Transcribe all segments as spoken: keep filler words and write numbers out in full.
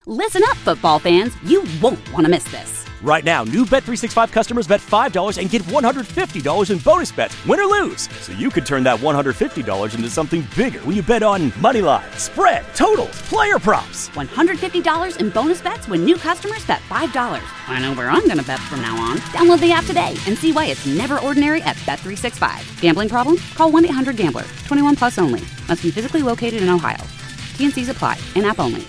Listen up, football fans. You won't want to miss this. Right now, new Bet three sixty-five customers bet five dollars and get one hundred fifty dollars in bonus bets, win or lose. So you could turn that one hundred fifty dollars into something bigger when you bet on money line, spread, totals, player props. one hundred fifty dollars in bonus bets when new customers bet five dollars. I know where I'm going to bet from now on. Download the app today and see why it's never ordinary at Bet three sixty-five. Gambling problem? Call one eight hundred gambler. twenty-one plus only. Must be physically located in Ohio. T N Cs apply. In-app only.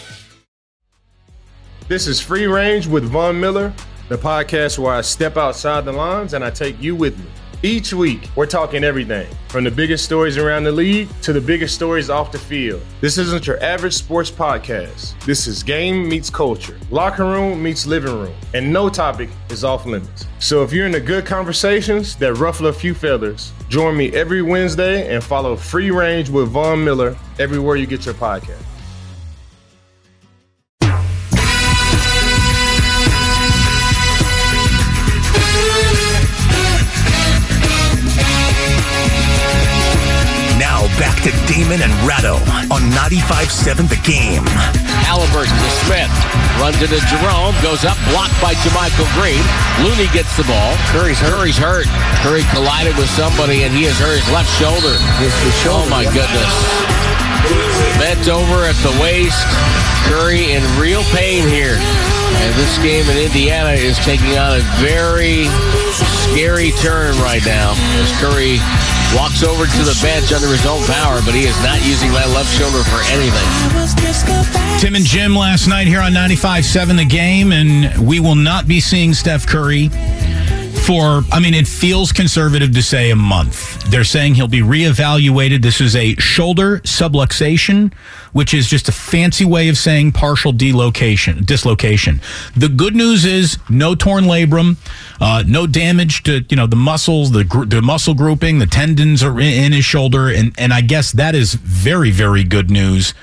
This is Free Range with Von Miller, the podcast where I step outside the lines and I take you with me. Each week, we're talking everything, from the biggest stories around the league to the biggest stories off the field. This isn't your average sports podcast. This is game meets culture, locker room meets living room, and no topic is off limits. So if you're into good conversations that ruffle a few feathers, join me every Wednesday and follow Free Range with Von Miller everywhere you get your podcast. Back to Damon and Ratto on ninety-five seven The Game. Halliburton to Smith. Runs into Jerome. Goes up. Blocked by JaMychal Green. Looney gets the ball. Curry's hurt. Curry's hurt. Curry collided with somebody, and he has hurt his left shoulder. His, his shoulder. Oh, my goodness. Bent over at the waist. Curry in real pain here. And this game in Indiana is taking on a very scary turn right now as Curry walks over to the bench under his own power, but he is not using that left shoulder for anything. Tim and Jim last night here on ninety-five seven The Game, and we will not be seeing Steph Curry for, I mean, it feels conservative to say a month. They're saying he'll be reevaluated. This is a shoulder subluxation, which is just a fancy way of saying partial delocation, dislocation. The good news is no torn labrum, uh, no damage to, you know, the muscles, the gr- the muscle grouping, the tendons are in, in his shoulder, and and I guess that is very, very good news.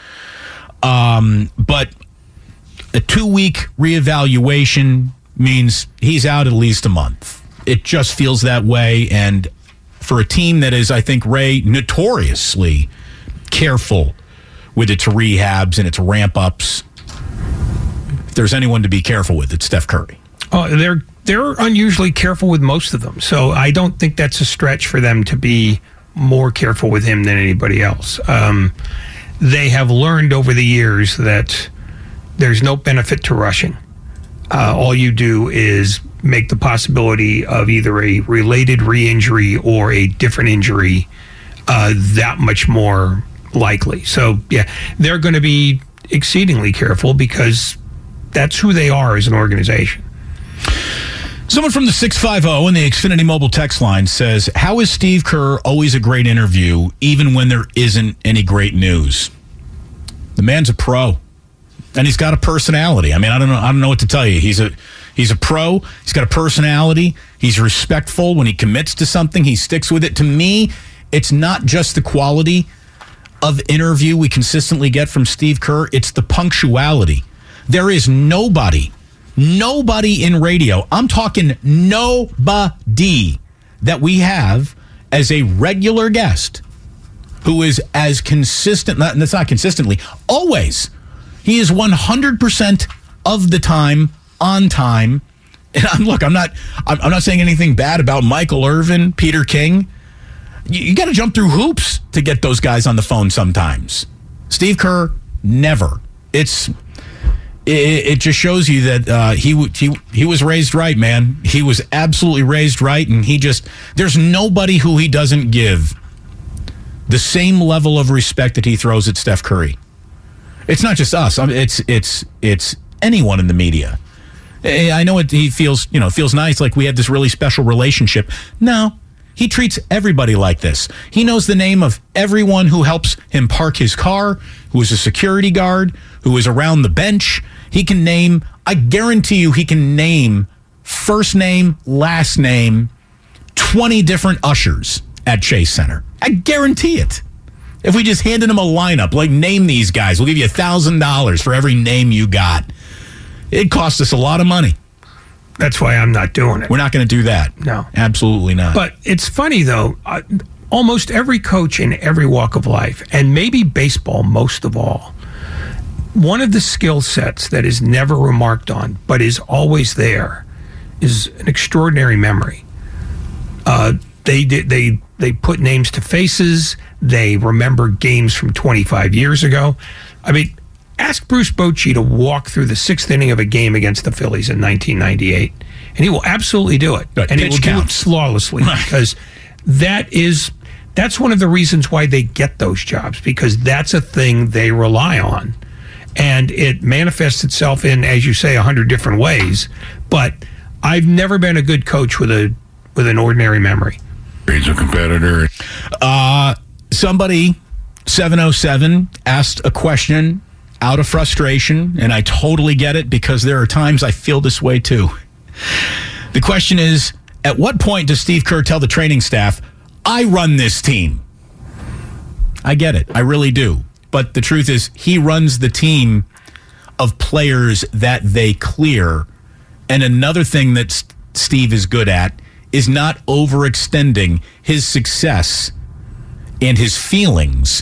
Um, but a two-week reevaluation means he's out at least a month. It just feels that way, and for a team that is, I think, Ray, notoriously careful with its rehabs and its ramp-ups, if there's anyone to be careful with, it's Steph Curry. Oh, they're they're unusually careful with most of them, so I don't think that's a stretch for them to be more careful with him than anybody else. Um, they have learned over the years that there's no benefit to rushing. Uh, all you do is make the possibility of either a related re-injury or a different injury uh, that much more likely. So, yeah, they're going to be exceedingly careful because that's who they are as an organization. Someone from the six five zero and the Xfinity Mobile text line says, how is Steve Kerr always a great interview even when there isn't any great news? The man's a pro. And he's got a personality. I mean, I don't know. I don't know what to tell you. He's a he's a pro. He's got a personality. He's respectful. When he commits to something, he sticks with it. To me, it's not just the quality of interview we consistently get from Steve Kerr. It's the punctuality. There is nobody, nobody in radio. I'm talking nobody that we have as a regular guest who is as consistent. That's not consistently. Always. He is one hundred percent of the time on time. And I'm, look, I'm not I'm, I'm not saying anything bad about Michael Irvin, Peter King. You, you got to jump through hoops to get those guys on the phone sometimes. Steve Kerr, never. It's it, it just shows you that uh, he he he was raised right, man. He was absolutely raised right, and he just there's nobody who he doesn't give the same level of respect that he throws at Steph Curry. It's not just us. I mean, it's it's it's anyone in the media. I know it. He feels you know feels nice, like we have this really special relationship. No, he treats everybody like this. He knows the name of everyone who helps him park his car, who is a security guard, who is around the bench. He can name. I guarantee you, he can name first name, last name, twenty different ushers at Chase Center. I guarantee it. If we just handed him a lineup, like name these guys, we'll give you one thousand dollars for every name you got. It costs us a lot of money. That's why I'm not doing it. We're not going to do that. No. Absolutely not. But it's funny, though. Uh, almost every coach in every walk of life, and maybe baseball most of all, one of the skill sets that is never remarked on, but is always there, is an extraordinary memory. Uh, they did they they put names to faces. They remember games from twenty-five years ago. I mean, ask Bruce Bochy to walk through the sixth inning of a game against the Phillies in nineteen ninety-eight, and he will absolutely do it. Right, and he will counts. do it flawlessly because that is that's one of the reasons why they get those jobs, because that's a thing they rely on. And it manifests itself in, as you say, a hundred different ways. But I've never been a good coach with a with an ordinary memory. He's a competitor. Uh, somebody, seven oh seven, asked a question out of frustration, and I totally get it because there are times I feel this way too. The question is, at what point does Steve Kerr tell the training staff, I run this team? I get it. I really do. But the truth is, he runs the team of players that they clear. And another thing that S- Steve is good at is not overextending his success and his feelings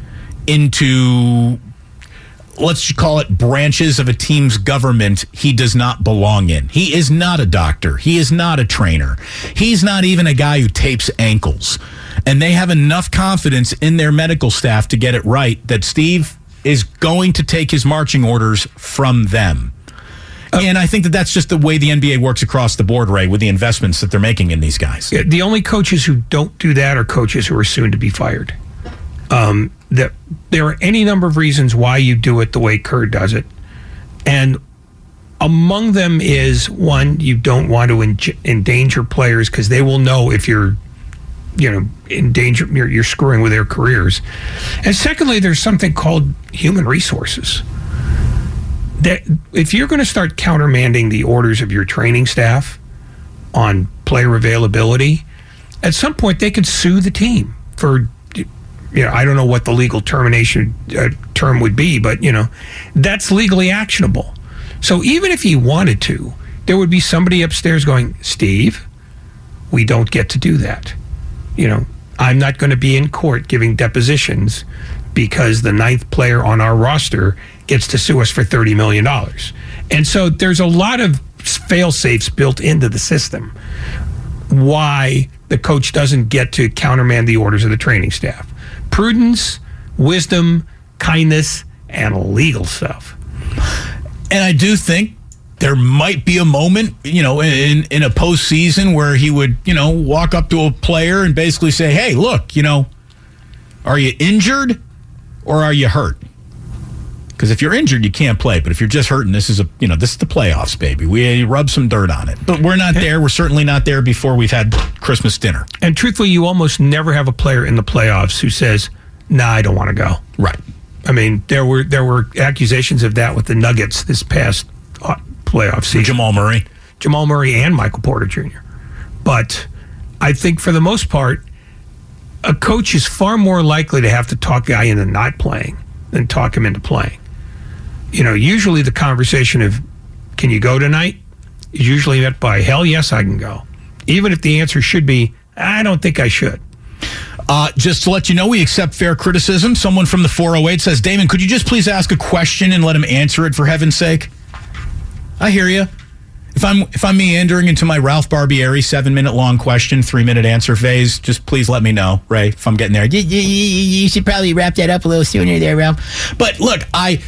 into, let's call it, branches of a team's government he does not belong in. He is not a doctor. He is not a trainer. He's not even a guy who tapes ankles. And they have enough confidence in their medical staff to get it right that Steve is going to take his marching orders from them. Uh, and I think that that's just the way the N B A works across the board, Ray, with the investments that they're making in these guys. The only coaches who don't do that are coaches who are soon to be fired. Um, that there are any number of reasons why you do it the way Kerr does it. And among them is, one, you don't want to en- endanger players because they will know if you're, you know, in danger, you're, you're screwing with their careers. And secondly, there's something called human resources. That if you're going to start countermanding the orders of your training staff on player availability, at some point they could sue the team for, you know, I don't know what the legal termination uh, term would be, but, you know, that's legally actionable. So even if he wanted to, there would be somebody upstairs going, Steve, we don't get to do that. You know, I'm not going to be in court giving depositions because the ninth player on our roster gets to sue us for thirty million dollars. And so there's a lot of fail-safes built into the system why the coach doesn't get to countermand the orders of the training staff. Prudence, wisdom, kindness, and legal stuff. And I do think there might be a moment, you know, in, in a postseason where he would, you know, walk up to a player and basically say, hey, look, you know, are you injured or are you hurt? Because if you're injured, you can't play. But if you're just hurting, this is a, you know, this is the playoffs, baby. We rub some dirt on it. But we're not there. We're certainly not there before we've had Christmas dinner. And truthfully, you almost never have a player in the playoffs who says, nah, I don't want to go. Right. I mean, there were there were accusations of that with the Nuggets this past uh, playoff season. Jamal Murray. Jamal Murray and Michael Porter Junior But I think for the most part, a coach is far more likely to have to talk a guy into not playing than talk him into playing. You know, usually the conversation of, can you go tonight, is usually met by, hell yes, I can go. Even if the answer should be, I don't think I should. Uh, just to let you know, we accept fair criticism. Someone from the four oh eight says, Damon, could you just please ask a question and let him answer it, for heaven's sake? I hear you. If I'm if I'm meandering into my Ralph Barbieri seven-minute long question, three-minute answer phase, just please let me know, Ray, if I'm getting there. You, you, you should probably wrap that up a little sooner there, Ralph. But look, I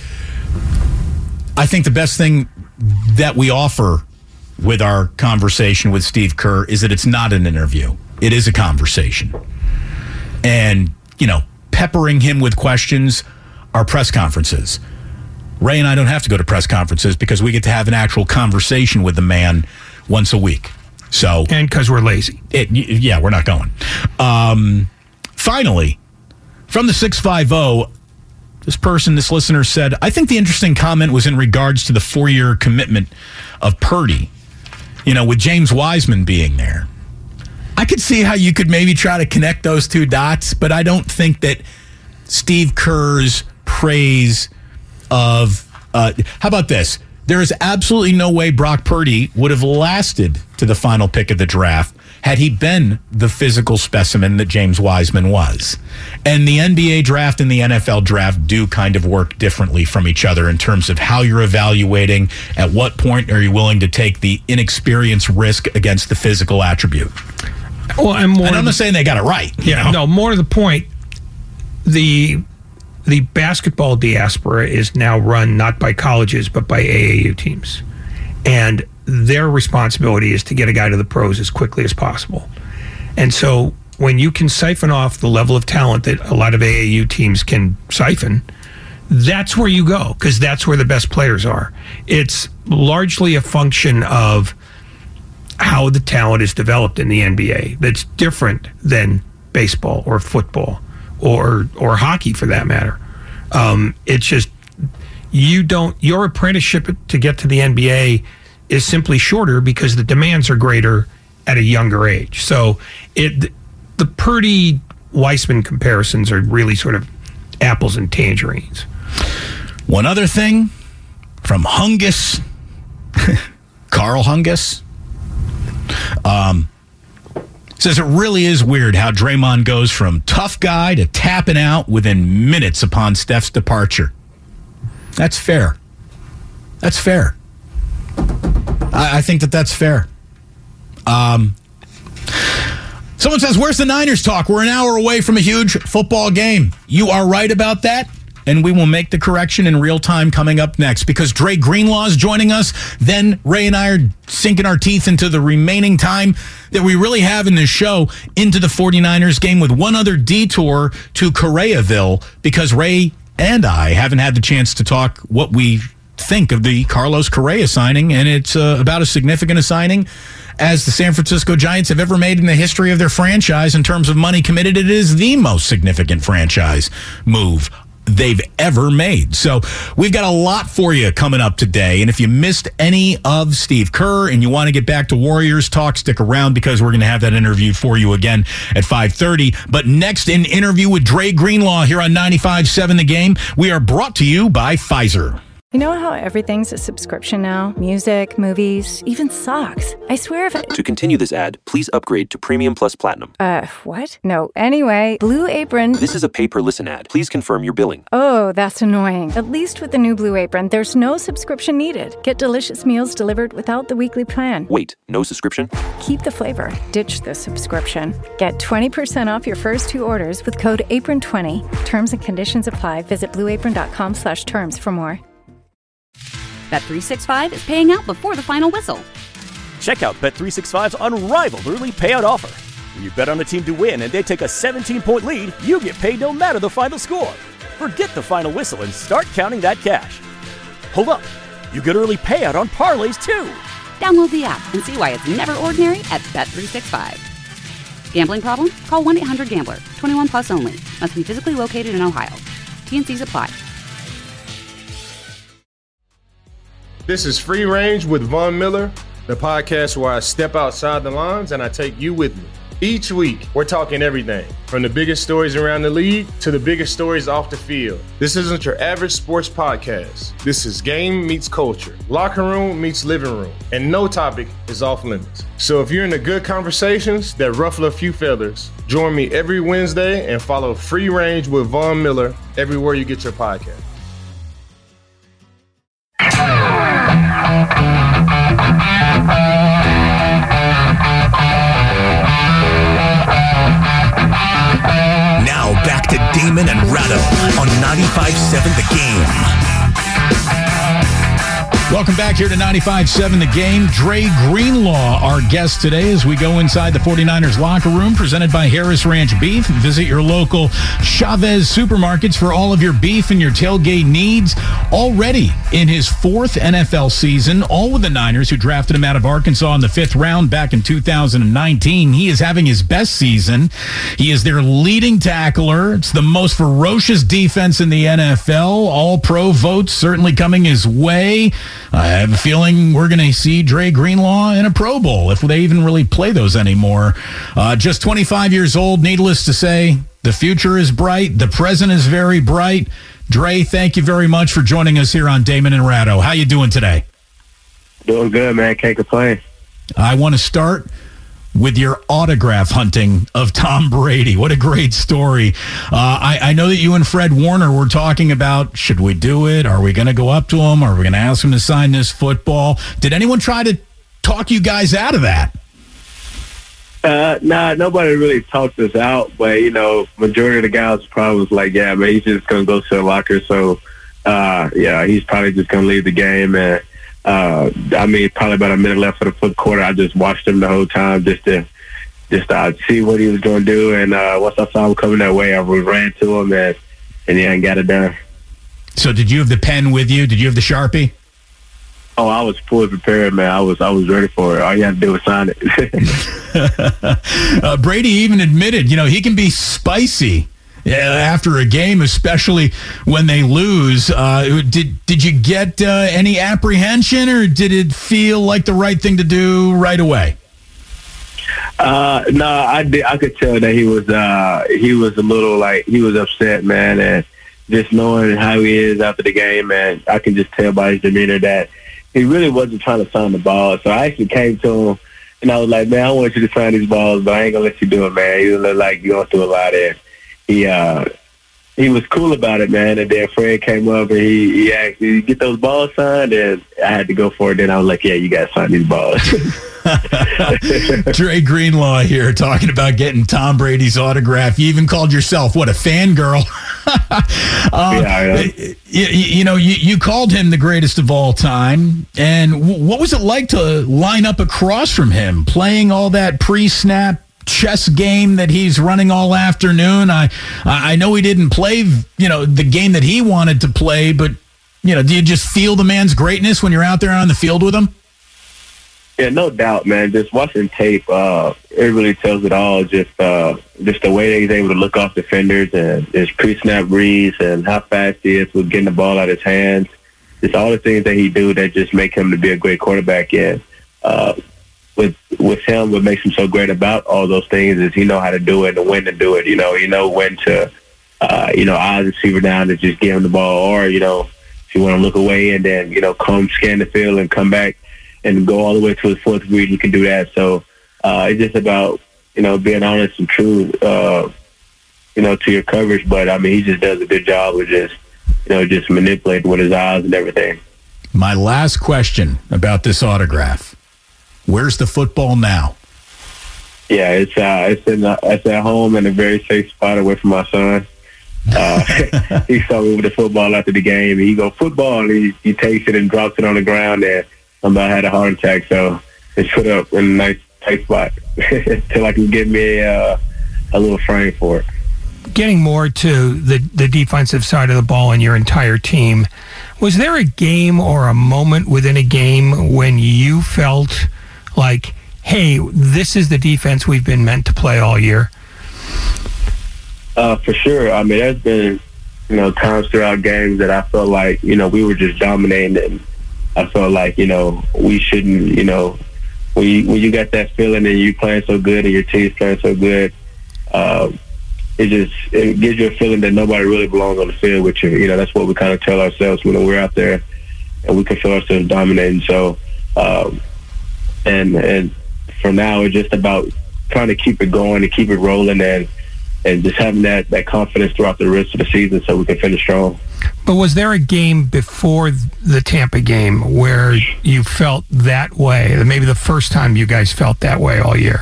I think the best thing that we offer with our conversation with Steve Kerr is that it's not an interview. It is a conversation. And, you know, peppering him with questions are press conferences. Ray and I don't have to go to press conferences because we get to have an actual conversation with the man once a week. So, and because we're lazy. It, yeah, we're not going. Um, finally, from the six fifty, this person, this listener said, I think the interesting comment was in regards to the four-year commitment of Purdy, you know, with James Wiseman being there. I could see how you could maybe try to connect those two dots, but I don't think that Steve Kerr's praise of, uh, how about this? There is absolutely no way Brock Purdy would have lasted to the final pick of the draft had he been the physical specimen that James Wiseman was. And the N B A draft and the N F L draft do kind of work differently from each other in terms of how you're evaluating, at what point are you willing to take the inexperience risk against the physical attribute. Well, I'm, more and I'm not saying they got it right. You know? No, more to the point, the the basketball diaspora is now run not by colleges but by A A U teams. And their responsibility is to get a guy to the pros as quickly as possible. And so when you can siphon off the level of talent that a lot of A A U teams can siphon, that's where you go, because that's where the best players are. It's largely a function of how the talent is developed in the N B A. That's different than baseball or football or or hockey, for that matter. Um, it's just, you don't, your apprenticeship to get to the N B A is simply shorter because the demands are greater at a younger age. So it the Purdy Weissman comparisons are really sort of apples and tangerines. One other thing from Hungus, Carl Hungus, um, says it really is weird how Draymond goes from tough guy to tapping out within minutes upon Steph's departure. That's fair. That's fair. I, I think that that's fair. Um, someone says, where's the Niners talk? We're an hour away from a huge football game. You are right about that, and we will make the correction in real time coming up next, because Dre Greenlaw is joining us. Then Ray and I are sinking our teeth into the remaining time that we really have in this show into the 49ers game, with one other detour to Correaville, because Ray and I haven't had the chance to talk what we think of the Carlos Correa signing, and it's uh, about as significant a signing as the San Francisco Giants have ever made in the history of their franchise in terms of money committed. It is the most significant franchise move they've ever made. So we've got a lot for you coming up today. And if you missed any of Steve Kerr and you want to get back to Warriors talk, stick around, because we're going to have that interview for you again at five thirty. But next, an interview with Dre Greenlaw here on ninety-five point seven The Game. We are brought to you by Pfizer. You know how everything's a subscription now? Music, movies, even socks. I swear if I... To continue this ad, please upgrade to Premium Plus Platinum. Uh, what? No, anyway, Blue Apron... This is a pay-per-listen ad. Please confirm your billing. Oh, that's annoying. At least with the new Blue Apron, there's no subscription needed. Get delicious meals delivered without the weekly plan. Wait, no subscription? Keep the flavor. Ditch the subscription. Get twenty percent off your first two orders with code apron twenty. Terms and conditions apply. Visit blueapron.com slash terms for more. Bet three sixty-five is paying out before the final whistle. Check out Bet three sixty-five's unrivaled early payout offer. When you bet on a team to win and they take a seventeen-point lead, you get paid no matter the final score. Forget the final whistle and start counting that cash. Hold up, you get early payout on parlays too. Download the app and see why it's never ordinary at Bet three sixty-five. Gambling problem? Call one eight hundred gambler. twenty-one plus only. Must be physically located in Ohio. T and C's apply. This is Free Range with Von Miller, the podcast where I step outside the lines and I take you with me. Each week, we're talking everything from the biggest stories around the league to the biggest stories off the field. This isn't your average sports podcast. This is game meets culture, locker room meets living room, and no topic is off limits. So if you're into good conversations that ruffle a few feathers, join me every Wednesday and follow Free Range with Von Miller everywhere you get your podcast. Now back to Damon and Ratto on ninety-five point seven The Game. Welcome back here to ninety-five point seven The Game. Dre Greenlaw, our guest today, as we go inside the 49ers locker room, presented by Harris Ranch Beef. Visit your local Chavez supermarkets for all of your beef and your tailgate needs. Already in his fourth N F L season, all with the Niners, who drafted him out of Arkansas in the fifth round back in two thousand nineteen. He is having his best season. He is their leading tackler. It's the most ferocious defense in the N F L. All-pro votes certainly coming his way. I have a feeling we're going to see Dre Greenlaw in a Pro Bowl, if they even really play those anymore. Uh, just twenty-five years old, needless to say, the future is bright. The present is very bright. Dre, thank you very much for joining us here on Damon and Ratto. How you doing today? Doing good, man. Can't complain. I want to start with your autograph hunting of Tom Brady. What a great story. Uh, I, I know that you and Fred Warner were talking about, should we do it? Are we going to go up to him? Are we going to ask him to sign this football? Did anyone try to talk you guys out of that? Uh, nah, nobody really talked us out, but, you know, majority of the guys probably was like, yeah, man, he's just going to go to the locker. So, uh, yeah, he's probably just going to leave the game. And, uh, I mean, probably about a minute left for the fourth quarter. I just watched him the whole time just to just uh, see what he was going to do. And uh, once I saw him coming that way, I ran to him and, and yeah, and got it done. So did you have the pen with you? Did you have the Sharpie? Oh, I was fully prepared, man. I was I was ready for it. All you had to do was sign it. uh, Brady even admitted, you know, he can be spicy after a game, especially when they lose. Uh, did did you get uh, any apprehension, or did it feel like the right thing to do right away? Uh, no, I did. I could tell that he was uh, he was a little like he was upset, man, and just knowing how he is after the game, man, I can just tell by his demeanor that he really wasn't trying to sign the ball. So I actually came to him, and I was like, man, I want you to sign these balls, but I ain't going to let you do it, man. You look like you're going through a lot there. He uh, he was cool about it, man. And then Fred came up, and he, he asked, did you get those balls signed? And I had to go for it. Then I was like, yeah, you got to sign these balls. Dre Greenlaw here talking about getting Tom Brady's autograph. You even called yourself, what, a fangirl? uh, yeah, you, you know, you, you called him the greatest of all time. And w- what was it like to line up across from him, playing all that pre-snap chess game that he's running all afternoon? I I know he didn't play, you know, the game that he wanted to play, but, you know, do you just feel the man's greatness when you're out there on the field with him? Yeah, no doubt, man. Just watching tape, uh, it really tells it all. Just uh, just the way that he's able to look off defenders and his pre-snap reads and how fast he is with getting the ball out of his hands. Just all the things that he do that just make him to be a great quarterback. And uh, with with him, what makes him so great about all those things is he know how to do it and when to do it. You know, you know when to, uh, you know, eye the receiver down and just give him the ball, or, you know, if you want to look away and then, you know, come scan the field and come back and go all the way to his fourth read, he can do that. So uh, it's just about, you know, being honest and true, uh, you know, to your coverage. But, I mean, he just does a good job of just, you know, just manipulating with his eyes and everything. My last question about this autograph. Where's the football now? Yeah, it's uh, it's in the, it's at home in a very safe spot away from my son. Uh, he saw me with the football after the game. He go, football, and he, he takes it and drops it on the ground, and I'm about to have a heart attack. So it's put up in a nice tight spot till I can get me a, uh, a little frame for it. Getting more to the, the defensive side of the ball and your entire team, was there a game or a moment within a game when you felt like, hey, this is the defense we've been meant to play all year? Uh, for sure. I mean, there's been, you know, times throughout games that I felt like, you know, we were just dominating, and I felt like, you know, we shouldn't, you know, when you, when you got that feeling and you playing so good and your team's playing so good, uh, it just it gives you a feeling that nobody really belongs on the field with you. You know, that's what we kind of tell ourselves when we're out there, and we can feel ourselves dominating. So, um, and and for now, it's just about trying to keep it going and keep it rolling, and and just having that, that confidence throughout the rest of the season so we can finish strong. But was there a game before the Tampa game where you felt that way? Maybe the first time you guys felt that way all year?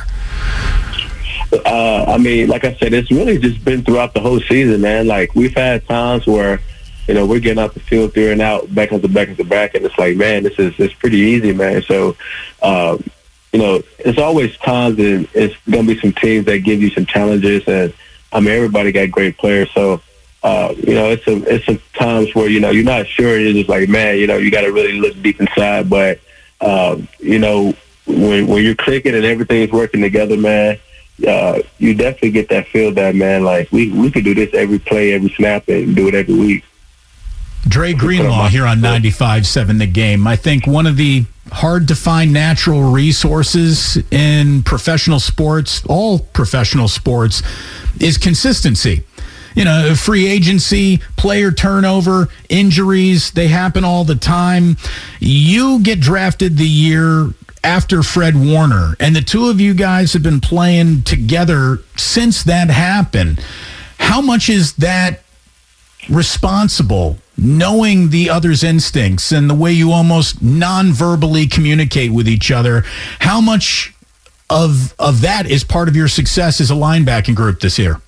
Uh, I mean, like I said, it's really just been throughout the whole season, man. Like, we've had times where, you know, we're getting out the field, three and out, back into back into back, and it's like, man, this is it's pretty easy, man. So, um, you know, it's always times, and it's going to be some teams that give you some challenges, and, I mean, everybody got great players, so, uh, you know, it's a, it's some times where, you know, you're not sure, you're just like, man, you know, you got to really look deep inside, but, um, you know, when, when you're clicking and everything's working together, man, Uh, you definitely get that feel that, man, like, we, we could do this every play, every snap, and do it every week. Dre Greenlaw here on ninety-five seven The Game. I think one of the hard-to-find natural resources in professional sports, all professional sports, is consistency. You know, free agency, player turnover, injuries, they happen all the time. You get drafted the year after Fred Warner, and the two of you guys have been playing together since that happened. How much is that responsible, knowing the other's instincts and the way you almost non-verbally communicate with each other? How much of of that is part of your success as a linebacking group this year?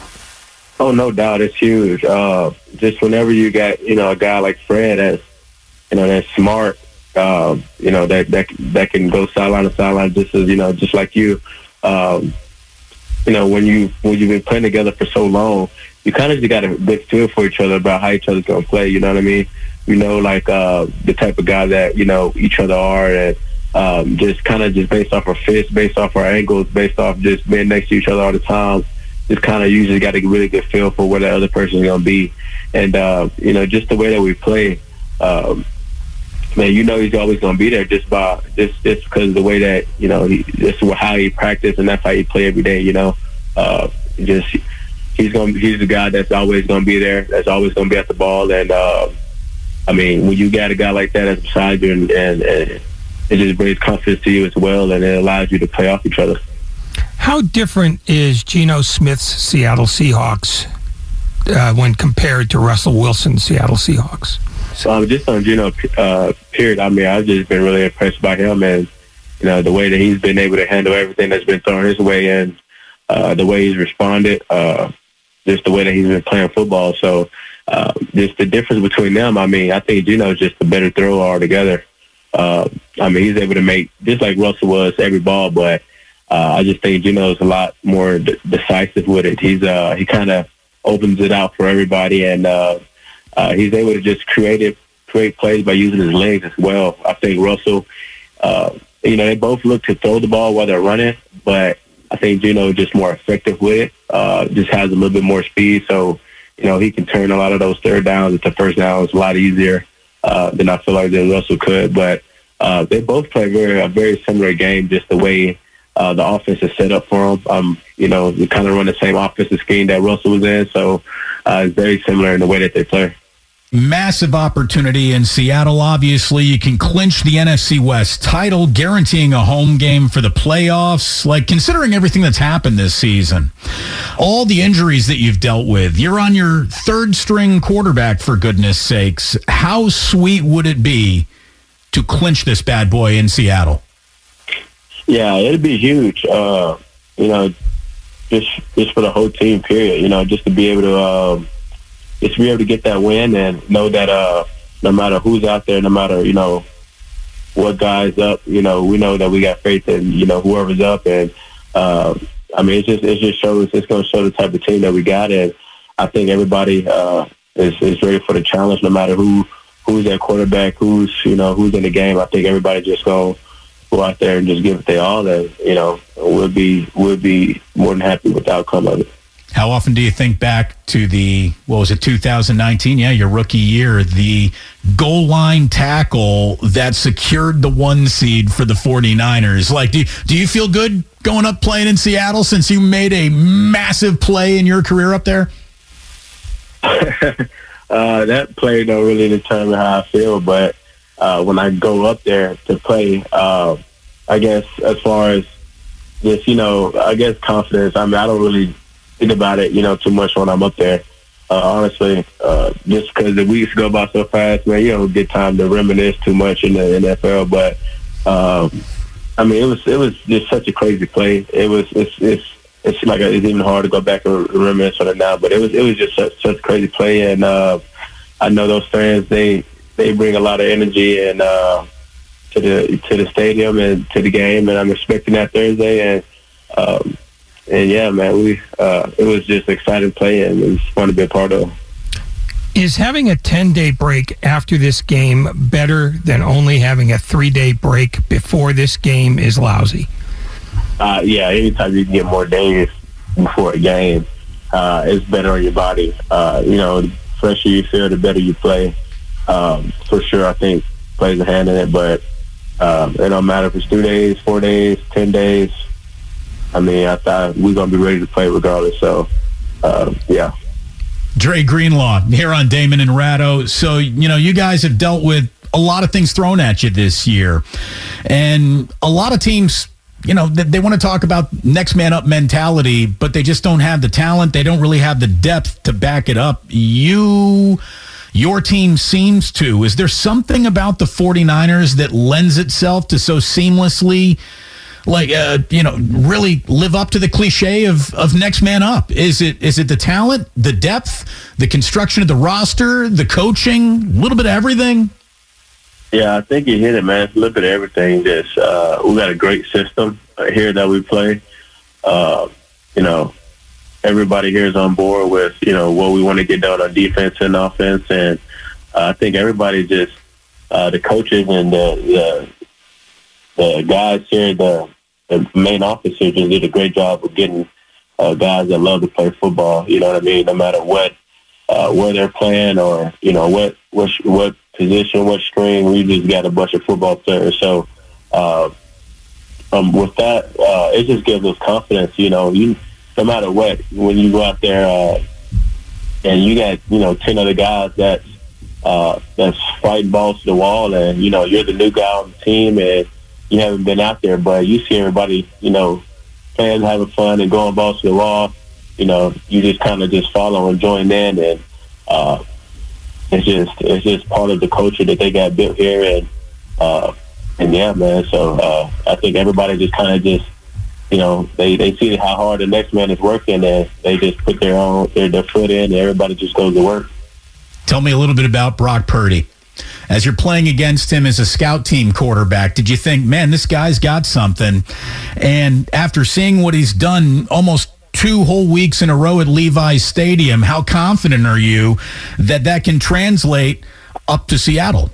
Oh, no doubt, it's huge. Uh, just whenever you got, you know, a guy like Fred that's, you know, that's smart, uh, you know, that that that can go sideline to sideline, just as, you know, just like you. Um, you know, when you when you've been playing together for so long, you kind of just got a good feel for each other about how each other's gonna play. You know what I mean? You know, like uh, the type of guy that, you know, each other are, and um, just kind of just based off our fists, based off our angles, based off just being next to each other all the time. Just kind of usually got a really good feel for where the other person is gonna be, and uh, you know, just the way that we play. Um, Man, you know he's always going to be there just by just just because of the way that, you know, he, this is how he practice and that's how he play every day. You know, uh, just he's going he's the guy that's always going to be there. That's always going to be at the ball. And uh, I mean, when you got a guy like that that's beside you, and, and, and it just brings confidence to you as well, and it allows you to play off each other. How different is Geno Smith's Seattle Seahawks uh, when compared to Russell Wilson's Seattle Seahawks? So um, just on Geno, uh, period, I mean, I've just been really impressed by him, and, you know, the way that he's been able to handle everything that's been thrown his way, and uh, the way he's responded, uh, just the way that he's been playing football. So uh, just the difference between them, I mean, I think Geno's just a better thrower altogether. Uh, I mean, he's able to make, just like Russell was, every ball, but uh, I just think Geno's a lot more d- decisive with it. He's uh, he kind of opens it out for everybody, and uh, Uh, he's able to just create it, create plays by using his legs as well. I think Russell, uh, you know, they both look to throw the ball while they're running, but I think Geno is just more effective with it, uh, just has a little bit more speed. So, you know, he can turn a lot of those third downs into first downs a lot easier uh, than I feel like that Russell could. But uh, they both play very a very similar game, just the way uh, the offense is set up for them. Um, you know, they kind of run the same offensive scheme that Russell was in, so uh, it's very similar in the way that they play. Massive opportunity in Seattle. Obviously, you can clinch the N F C West title, guaranteeing a home game for the playoffs. Like, considering everything that's happened this season, all the injuries that you've dealt with, you're on your third string quarterback, for goodness sakes. How sweet would it be to clinch this bad boy in Seattle? Yeah, it'd be huge. Uh, you know, just just for the whole team, period. You know, just to be able to um, just be able to get that win and know that uh, no matter who's out there, no matter, you know, what guy's up, you know, we know that we got faith in, you know, whoever's up. And uh, I mean, it just it just shows it's going to show the type of team that we got, and I think everybody uh, is is ready for the challenge, no matter who who's their quarterback, who's you know who's in the game. I think everybody just go go out there and just give it their all, and you know we'll be we'll be more than happy with the outcome of it. How often do you think back to the, what was it, two thousand nineteen? Yeah, your rookie year, the goal line tackle that secured the one seed for the 49ers. Like, do, do you feel good going up playing in Seattle since you made a massive play in your career up there? uh, that play don't really determine how I feel, but uh, when I go up there to play, uh, I guess as far as just, you know, I guess confidence, I mean, I don't really think about it, you know, too much when I'm up there. Uh, honestly, uh, just because the weeks go by so fast, man, you don't get time to reminisce too much in the N F L. But um, I mean, it was it was just such a crazy play. It was it's it's it's like a, it's even hard to go back and reminisce on it now. But it was it was just such such a crazy play, and uh, I know those fans they they bring a lot of energy and uh, to the to the stadium and to the game, and I'm expecting that Thursday and. Um, And yeah, man, we uh, it was just exciting play, and it was fun to be a part of. Is having a ten-day break after this game better than only having a three-day break before this game is lousy? Uh, yeah, anytime you can get more days before a game, uh, it's better on your body. Uh, you know, the fresher you feel, the better you play. Um, for sure, I think plays a hand in it, but um, it don't matter if it's two days, four days, ten days. I mean, I thought we're going to be ready to play regardless. So, uh, yeah. Dre Greenlaw here on Damon and Ratto. So, you know, you guys have dealt with a lot of things thrown at you this year. And a lot of teams, you know, they, they want to talk about next man up mentality, but they just don't have the talent. They don't really have the depth to back it up. You... Your team seems to. Is there something about the 49ers that lends itself to so seamlessly, like, uh, you know, really live up to the cliche of, of next man up? Is it is it the talent, the depth, the construction of the roster, the coaching, a little bit of everything? Yeah, I think you hit it, man. It's a little bit of everything. Just, uh, we got a great system here that we play. Uh, you know, everybody here is on board with, you know, what we want to get done on defense and offense. And uh, I think everybody just, uh, the coaches and the, the, the guys here, the, the main officers just did a great job of getting uh, guys that love to play football. You know what I mean? No matter what, uh, where they're playing or, you know, what, what, what position, what string, we just got a bunch of football players. So uh, um, with that, uh, it just gives us confidence, you know, you, no matter what, when you go out there uh, and you got, you know, ten other guys that's, uh, that's fighting balls to the wall, and, you know, you're the new guy on the team and you haven't been out there, but you see everybody, you know, playing, having fun and going balls to the wall, you know, you just kind of just follow and join in, and uh, it's just it's just part of the culture that they got built here, and, uh, and yeah, man, so uh, I think everybody just kind of just, you know, they, they see how hard the next man is working, and they just put their own their, their foot in, and everybody just goes to work. Tell me a little bit about Brock Purdy. As you're playing against him as a scout team quarterback, did you think, man, this guy's got something? And after seeing what he's done almost two whole weeks in a row at Levi's Stadium, how confident are you that that can translate up to Seattle?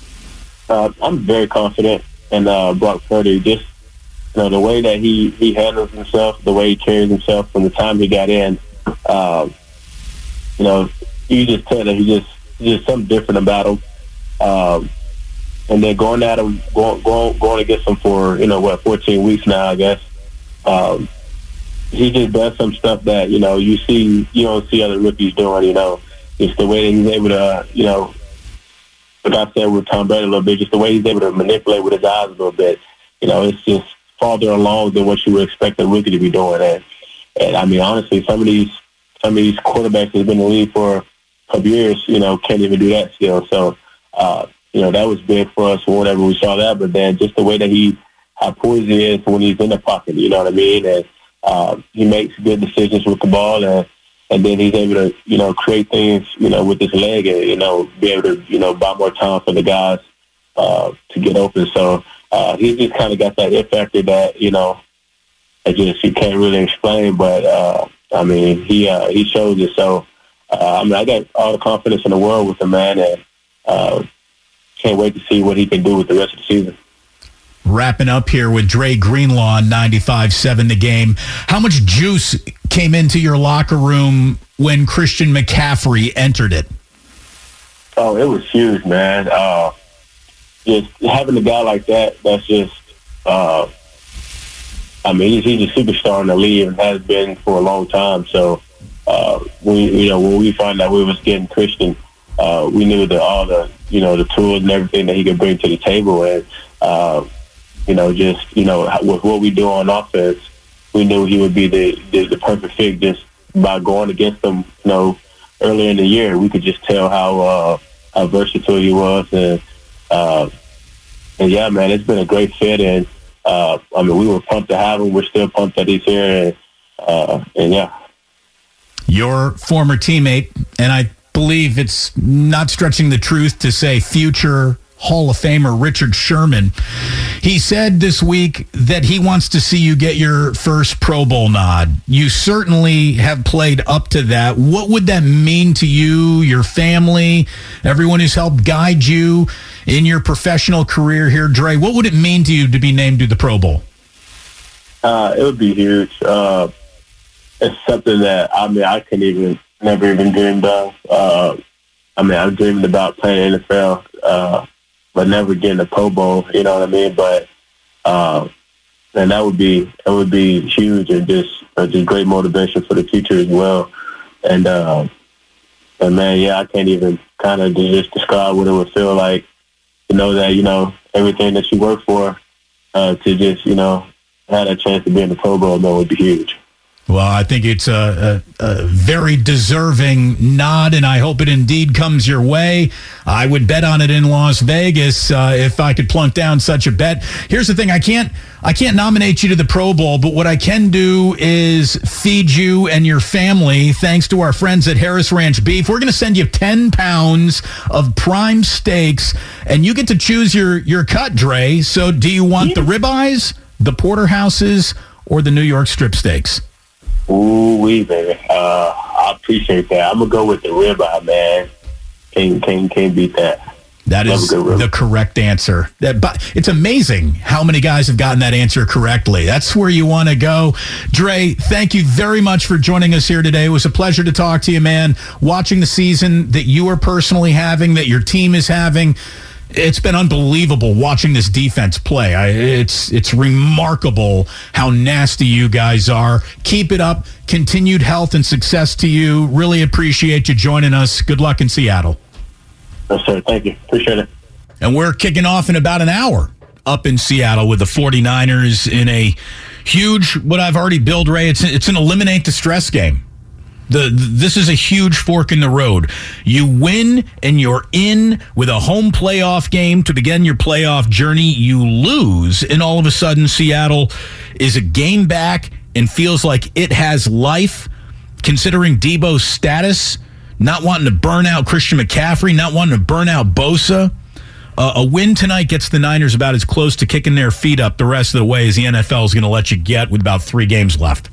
Uh, I'm very confident in uh, Brock Purdy. Just, you know, the way that he, he handles himself, the way he carries himself from the time he got in, uh, you know, you just tell that he just just something different about him. Um, and then going at him, going, going going against him for, you know, what, fourteen weeks now, I guess. Um, he just does some stuff that, you know, you see, you don't see other rookies doing, you know. It's the way that he's able to, you know, like I said with Tom Brady a little bit, just the way he's able to manipulate with his eyes a little bit. You know, it's just farther along than what you would expect a rookie to be doing. And, and I mean, honestly, some of these some of these quarterbacks that have been in the league for a couple years, you know, can't even do that still. So, uh, you know, that was big for us whenever we saw that. But then just the way that he, how poised he is when he's in the pocket, you know what I mean? And uh, he makes good decisions with the ball, and and then he's able to, you know, create things, you know, with his leg and, you know, be able to, you know, buy more time for the guys uh, to get open. So uh, he just kind of got that it factor that, you know, I just he can't really explain. But, uh, I mean, he uh, he shows it. So, uh, I mean, I got all the confidence in the world with him, man, and uh, can't wait to see what he can do with the rest of the season. Wrapping up here with Dre Greenlaw on ninety-five seven The Game. How much juice came into your locker room when Christian McCaffrey entered it? Oh, it was huge, man. Uh, just having a guy like that, that's just, uh, I mean, he's, he's a superstar in the league and has been for a long time. So, uh, we, you know, when we found out we was getting Christian, uh, we knew that all the, you know, the tools and everything that he could bring to the table. And, uh, you know, just, you know, with what we do on offense, we knew he would be the, the, the perfect fit just by going against him, you know, earlier in the year. We could just tell how, uh, how versatile he was. And, uh, and yeah, man, it's been a great fit. And, uh, I mean, we were pumped to have him. We're still pumped that he's here. And, uh, and yeah. Your former teammate, and I believe it's not stretching the truth to say future Hall of Famer Richard Sherman, he said this week that he wants to see you get your first Pro Bowl nod. You certainly have played up to that. What would that mean to you, your family, everyone who's helped guide you in your professional career here, Dre? What would it mean to you to be named to the Pro Bowl? Uh, it would be huge. Uh, it's something that, I mean, I couldn't even, never even dreamed of. Uh, I mean, I've dreamed about playing N F L, uh, but never getting a Pro Bowl, you know what I mean? But, uh, and that would be, that would be huge and just, uh, just great motivation for the future as well. And, uh, and man, yeah, I can't even kind of just describe what it would feel like, to know that, you know, everything that you work for, uh, to just, you know, have a chance to be in the Pro Bowl, man, would be huge. Well, I think it's a, a, a very deserving nod, and I hope it indeed comes your way. I would bet on it in Las Vegas uh, if I could plunk down such a bet. Here's the thing: I can't, I can't nominate you to the Pro Bowl, but what I can do is feed you and your family, thanks to our friends at Harris Ranch Beef. We're going to send you ten pounds of prime steaks, and you get to choose your your cut, Dre. So, do you want the ribeyes, the porterhouses, or the New York strip steaks? Ooh, wee, baby. Uh, I appreciate that. I'm going to go with the ribeye, man. Can't, can't, can't beat that. That is the correct answer. That, but it's amazing how many guys have gotten that answer correctly. That's where you want to go. Dre, thank you very much for joining us here today. It was a pleasure to talk to you, man. Watching the season that you are personally having, that your team is having, it's been unbelievable watching this defense play. I, it's it's remarkable how nasty you guys are. Keep it up. Continued health and success to you. Really appreciate you joining us. Good luck in Seattle. Yes, sir. Thank you. Appreciate it. And we're kicking off in about an hour up in Seattle with the 49ers in a huge, what I've already billed, Ray, it's, it's an eliminate the stress game. The, this is a huge fork in the road. You win and you're in with a home playoff game to begin your playoff journey. You lose, and all of a sudden Seattle is a game back and feels like it has life, considering Debo's status, not wanting to burn out Christian McCaffrey, not wanting to burn out Bosa. Uh, a win tonight gets the Niners about as close to kicking their feet up the rest of the way as the N F L is going to let you get with about three games left.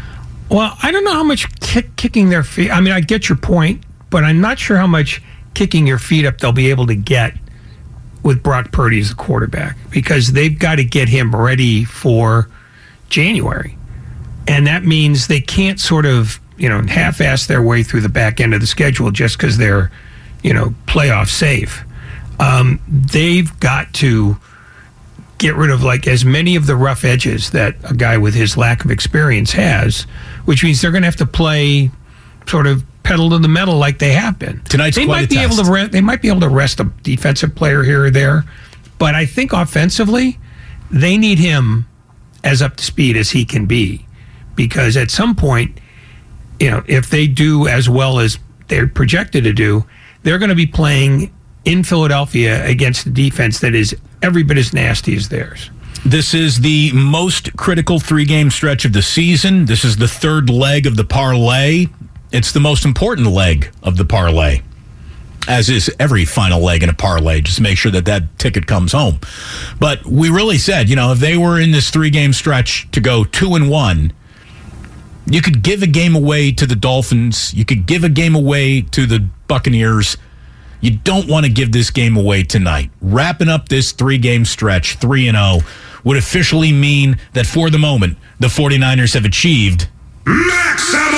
Well, I don't know how much kick, kicking their feet. I mean, I get your point, but I'm not sure how much kicking your feet up they'll be able to get with Brock Purdy as the quarterback, because they've got to get him ready for January. And that means they can't sort of, you know, half-ass their way through the back end of the schedule just because they're, you know, playoff safe. Um, they've got to get rid of like as many of the rough edges that a guy with his lack of experience has, which means they're going to have to play sort of pedal to the metal like they have been. Tonight's they quite might a be test. able to re- they might be able to rest a defensive player here or there, but I think offensively they need him as up to speed as he can be, because at some point, you know, if they do as well as they're projected to do, they're going to be playing in Philadelphia against a defense that is every bit as nasty as theirs. This is the most critical three-game stretch of the season. This is the third leg of the parlay. It's the most important leg of the parlay, as is every final leg in a parlay. Just make sure that that ticket comes home. But we really said, you know, if they were in this three-game stretch to go two and one, you could give a game away to the Dolphins. You could give a game away to the Buccaneers. You don't want to give this game away tonight. Wrapping up this three-game stretch, three and oh, would officially mean that for the moment, the 49ers have achieved maximum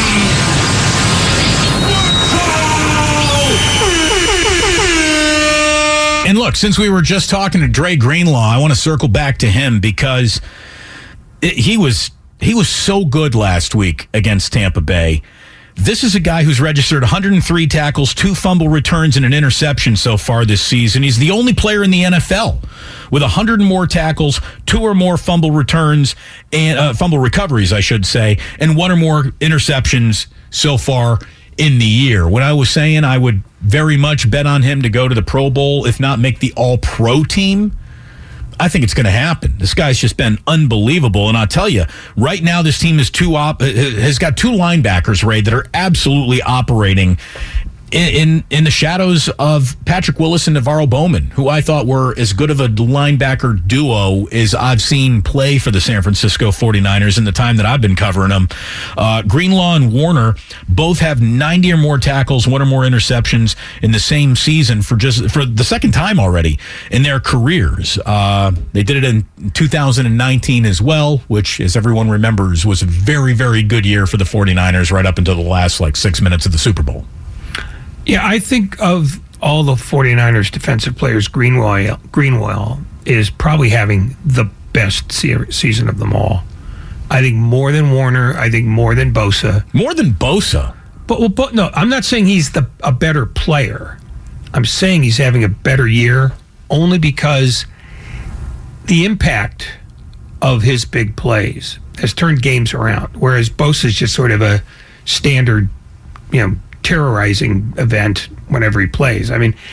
football. And look, since we were just talking to Dre Greenlaw, I want to circle back to him because it, he was he was so good last week against Tampa Bay. This is a guy who's registered one hundred three tackles, two fumble returns, and an interception so far this season. He's the only player in the N F L with one hundred more tackles, two or more fumble returns, and uh, fumble recoveries, I should say, and one or more interceptions so far in the year. When I was saying I would very much bet on him to go to the Pro Bowl, if not make the All-Pro team, I think it's going to happen. This guy's just been unbelievable. And I'll tell you, right now this team is two op- has got two linebackers, Ray, that are absolutely operating in, in in the shadows of Patrick Willis and Navarro Bowman, who I thought were as good of a linebacker duo as I've seen play for the San Francisco 49ers in the time that I've been covering them. Uh, Greenlaw and Warner both have ninety or more tackles, one or more interceptions in the same season for just for the second time already in their careers. Uh, they did it in two thousand nineteen as well, which, as everyone remembers, was a very, very good year for the 49ers right up until the last like six minutes of the Super Bowl. Yeah, I think of all the 49ers defensive players, Greenwell, Greenwell is probably having the best se- season of them all. I think more than Warner. I think more than Bosa. More than Bosa? But, well, but no, I'm not saying he's the a better player. I'm saying he's having a better year only because the impact of his big plays has turned games around, whereas Bosa is just sort of a standard, you know, terrorizing event whenever he plays. I mean,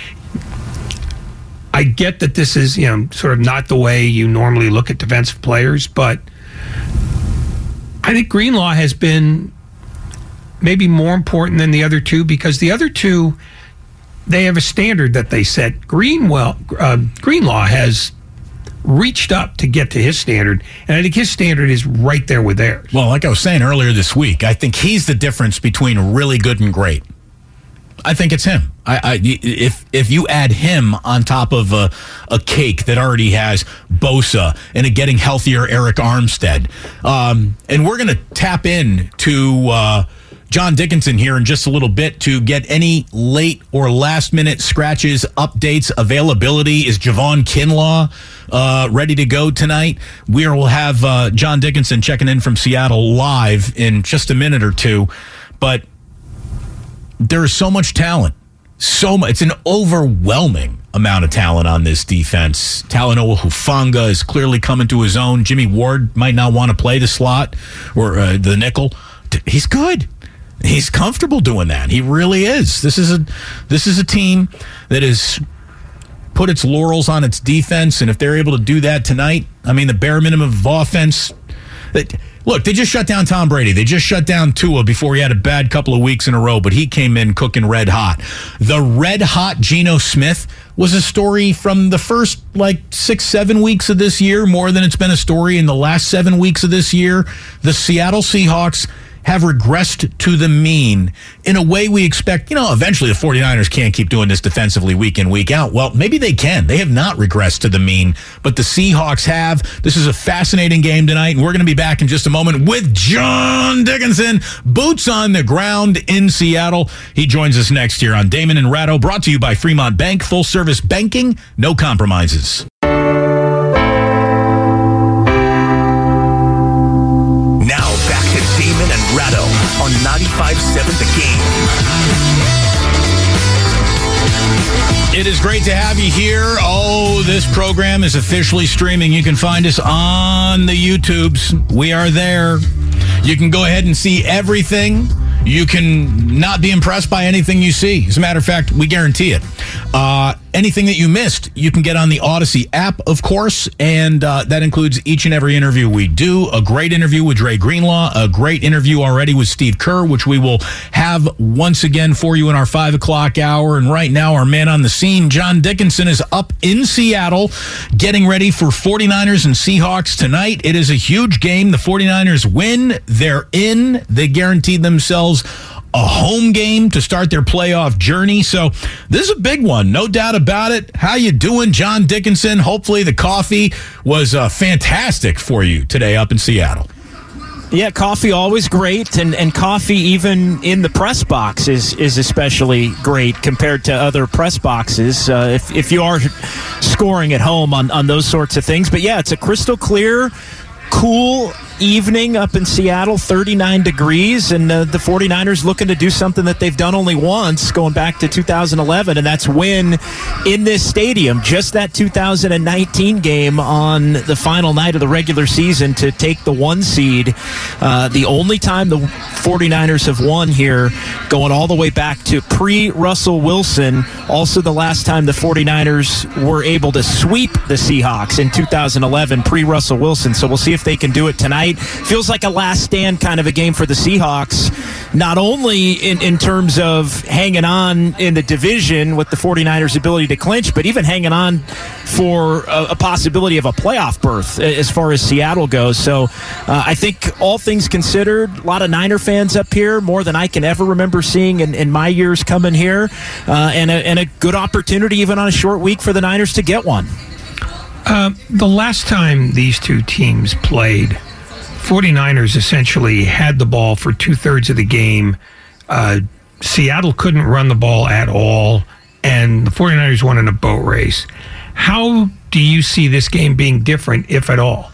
I get that this is, you know, sort of not the way you normally look at defensive players, but I think Greenlaw has been maybe more important than the other two, because the other two, they have a standard that they set. Greenwell, uh, Greenlaw has reached up to get to his standard, and I think his standard is right there with theirs. Well, like I was saying earlier this week, I think he's the difference between really good and great. I think it's him. I, I if if you add him on top of a, a cake that already has Bosa and a getting healthier Eric Armstead, um, and we're going to tap in to uh, John Dickinson here in just a little bit to get any late or last minute scratches, updates, availability. Is Javon Kinlaw uh, ready to go tonight? We will have uh, John Dickinson checking in from Seattle live in just a minute or two, but there is so much talent. So much. It's an overwhelming amount of talent on this defense. Talanoa Hufanga is clearly coming to his own. Jimmy Ward might not want to play the slot or uh, the nickel. He's good. He's comfortable doing that. He really is. This is a this is a team that has put its laurels on its defense, and if they're able to do that tonight, I mean, the bare minimum of offense. That, Look, they just shut down Tom Brady. They just shut down Tua before he had a bad couple of weeks in a row, but he came in cooking red hot. The red hot Geno Smith was a story from the first, like, six, seven weeks of this year, more than it's been a story in the last seven weeks of this year. The Seattle Seahawks have regressed to the mean in a way we expect. You know, eventually the 49ers can't keep doing this defensively week in, week out. Well, maybe they can. They have not regressed to the mean, but the Seahawks have. This is a fascinating game tonight, and we're going to be back in just a moment with John Dickinson, boots on the ground in Seattle. He joins us next year on Damon and Ratto, brought to you by Fremont Bank, full service banking, no compromises. Damon and Ratto on ninety-five point seven The Game. It is great to have you here. Oh, this program is officially streaming. You can find us on the YouTubes. We are there. You can go ahead and see everything. You can not be impressed by anything you see. As a matter of fact, we guarantee it. Uh, anything that you missed, you can get on the Odyssey app, of course, and uh, that includes each and every interview we do. A great interview with Dre Greenlaw, a great interview already with Steve Kerr, which we will have once again for you in our five o'clock hour. And right now, our man on the scene, John Dickinson, is up in Seattle getting ready for 49ers and Seahawks tonight. It is a huge game. The 49ers win. They're in. They guaranteed themselves a home game to start their playoff journey. So this is a big one, no doubt about it. How you doing, John Dickinson? Hopefully the coffee was uh, fantastic for you today up in Seattle. Yeah, coffee always great, and, and coffee even in the press box is, is especially great compared to other press boxes uh, if, if you are scoring at home on, on those sorts of things. But yeah, it's a crystal clear, cool evening up in Seattle, thirty-nine degrees, and uh, the 49ers looking to do something that they've done only once going back to two thousand eleven, and that's win in this stadium. Just that two thousand nineteen game on the final night of the regular season to take the one seed. Uh, the only time the 49ers have won here, going all the way back to pre-Russell Wilson. Also the last time the 49ers were able to sweep the Seahawks in two thousand eleven, pre-Russell Wilson. So we'll see if they can do it tonight. Feels like a last stand kind of a game for the Seahawks, not only in, in terms of hanging on in the division with the 49ers' ability to clinch, but even hanging on for a, a possibility of a playoff berth as far as Seattle goes. So uh, I think all things considered, a lot of Niner fans up here, more than I can ever remember seeing in, in my years coming here, uh, and, a, and a good opportunity even on a short week for the Niners to get one. Uh, the last time these two teams played, 49ers essentially had the ball for two-thirds of the game. Uh, Seattle couldn't run the ball at all, and the 49ers won in a boat race. How do you see this game being different, if at all?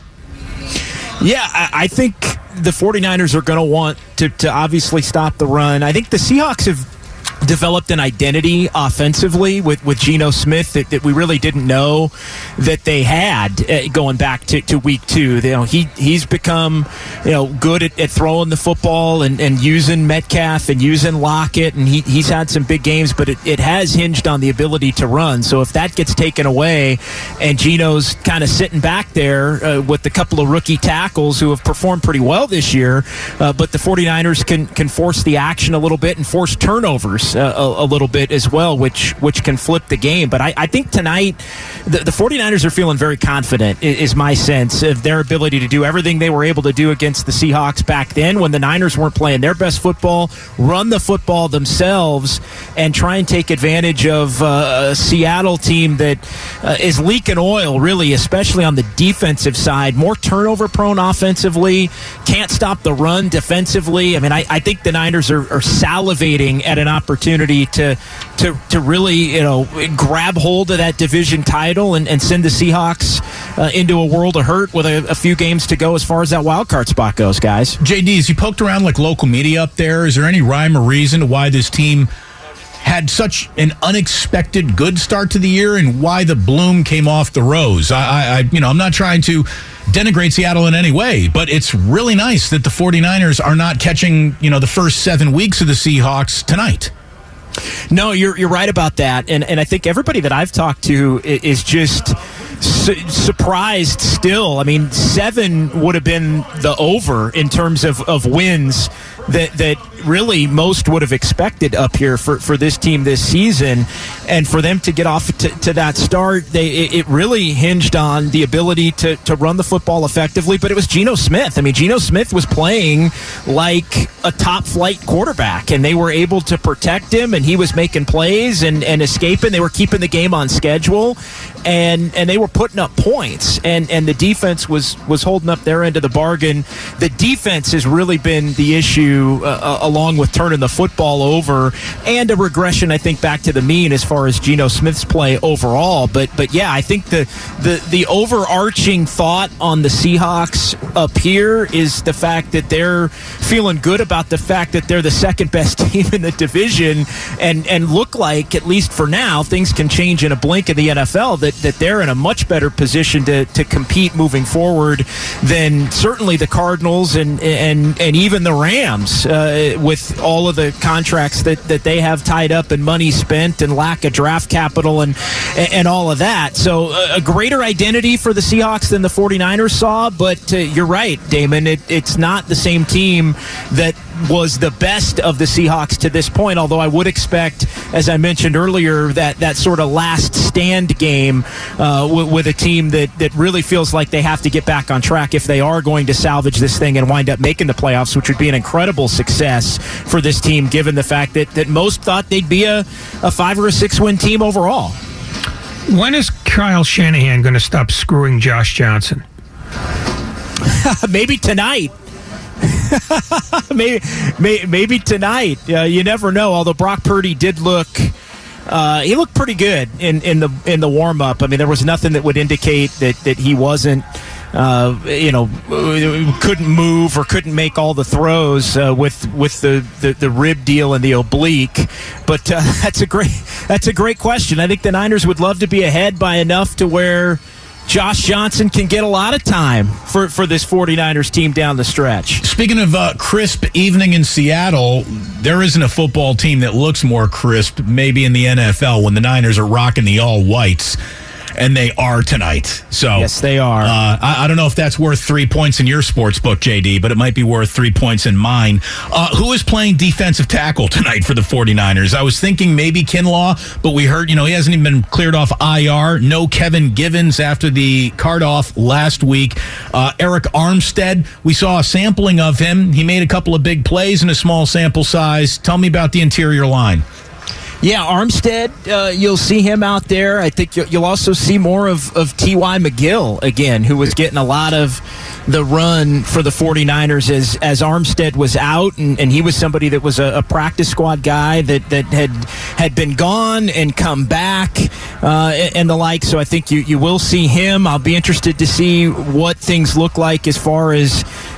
Yeah, I, I think the 49ers are going to want to to obviously stop the run. I think the Seahawks have developed an identity offensively with, with Geno Smith that, that we really didn't know that they had uh, going back to, to week two. You know, he he's become you know good at, at throwing the football and, and using Metcalf and using Lockett, and he, he's had some big games, but it, it has hinged on the ability to run. So if that gets taken away and Geno's kind of sitting back there uh, with a couple of rookie tackles who have performed pretty well this year, uh, but the 49ers can, can force the action a little bit and force turnovers Uh, a, a little bit as well, which which can flip the game. But I, I think tonight the, the 49ers are feeling very confident, is, is my sense, of their ability to do everything they were able to do against the Seahawks back then when the Niners weren't playing their best football, run the football themselves, and try and take advantage of uh, a Seattle team that uh, is leaking oil, really, especially on the defensive side. More turnover prone offensively, can't stop the run defensively. I mean, I, I think the Niners are, are salivating at an opportunity to to to really you know grab hold of that division title and, and send the Seahawks uh, into a world of hurt with a, a few games to go as far as that wild card spot goes, guys. J D, as you poked around like local media up there, is there any rhyme or reason to why this team had such an unexpected good start to the year and why the bloom came off the rose? I, I you know I'm not trying to denigrate Seattle in any way, but it's really nice that the 49ers are not catching you know the first seven weeks of the Seahawks tonight. No, you're you're right about that, and and I think everybody that I've talked to is just su- surprised still. I mean, seven would have been the over in terms of, of wins that that really most would have expected up here for, for this team this season, and for them to get off to, to that start, they it, it really hinged on the ability to, to run the football effectively. But it was Geno Smith. I mean, Geno Smith was playing like a top flight quarterback, and they were able to protect him, and he was making plays and, and escaping. They were keeping the game on schedule, and and they were putting up points, and and the defense was was holding up their end of the bargain. The defense has really been the issue, uh, along with turning the football over, and a regression, I think, back to the mean as far as Geno Smith's play overall. But but yeah, I think the the the overarching thought on the Seahawks up here is the fact that they're feeling good about the fact that they're the second best team in the division, and and look like, at least for now, things can change in a blink in the N F L, that that they're in a much better position to to compete moving forward than certainly the Cardinals and and and even the Rams, uh, with all of the contracts that, that they have tied up and money spent and lack of draft capital and and all of that. So a greater identity for the Seahawks than the 49ers saw, but uh, you're right, Damon, it, it's not the same team that was the best of the Seahawks to this point, although I would expect, as I mentioned earlier, that, that sort of last stand game uh, w- with a team that, that really feels like they have to get back on track if they are going to salvage this thing and wind up making the playoffs, which would be an incredible success for this team, given the fact that, that most thought they'd be a, a five or a six win team overall. When is Kyle Shanahan going to stop screwing Josh Johnson? Maybe tonight. maybe, may, maybe tonight. Uh, you never know. Although Brock Purdy did look, uh, he looked pretty good in, in the in the warm up. I mean, there was nothing that would indicate that, that he wasn't, uh, you know, couldn't move or couldn't make all the throws uh, with with the, the, the rib deal and the oblique. But uh, that's a great that's a great question. I think the Niners would love to be ahead by enough to where Josh Johnson can get a lot of time for, for this 49ers team down the stretch. Speaking of uh, crisp evening in Seattle, there isn't a football team that looks more crisp maybe in the N F L when the Niners are rocking the all-whites. And they are tonight. So yes, they are. Uh, I, I don't know if that's worth three points in your sports book, J D, but it might be worth three points in mine. Uh, who is playing defensive tackle tonight for the 49ers? I was thinking maybe Kinlaw, but we heard, you know, he hasn't even been cleared off I R. No Kevin Givens after the card off last week. Uh, Eric Armstead, we saw a sampling of him. He made a couple of big plays in a small sample size. Tell me about the interior line. Yeah, Armstead, uh, you'll see him out there. I think you'll, you'll also see more of, of T Y. McGill again, who was getting a lot of the run for the 49ers as, as Armstead was out, and, and he was somebody that was a, a practice squad guy that, that had had been gone and come back uh, and, and the like. So I think you, you will see him. I'll be interested to see what things look like as far as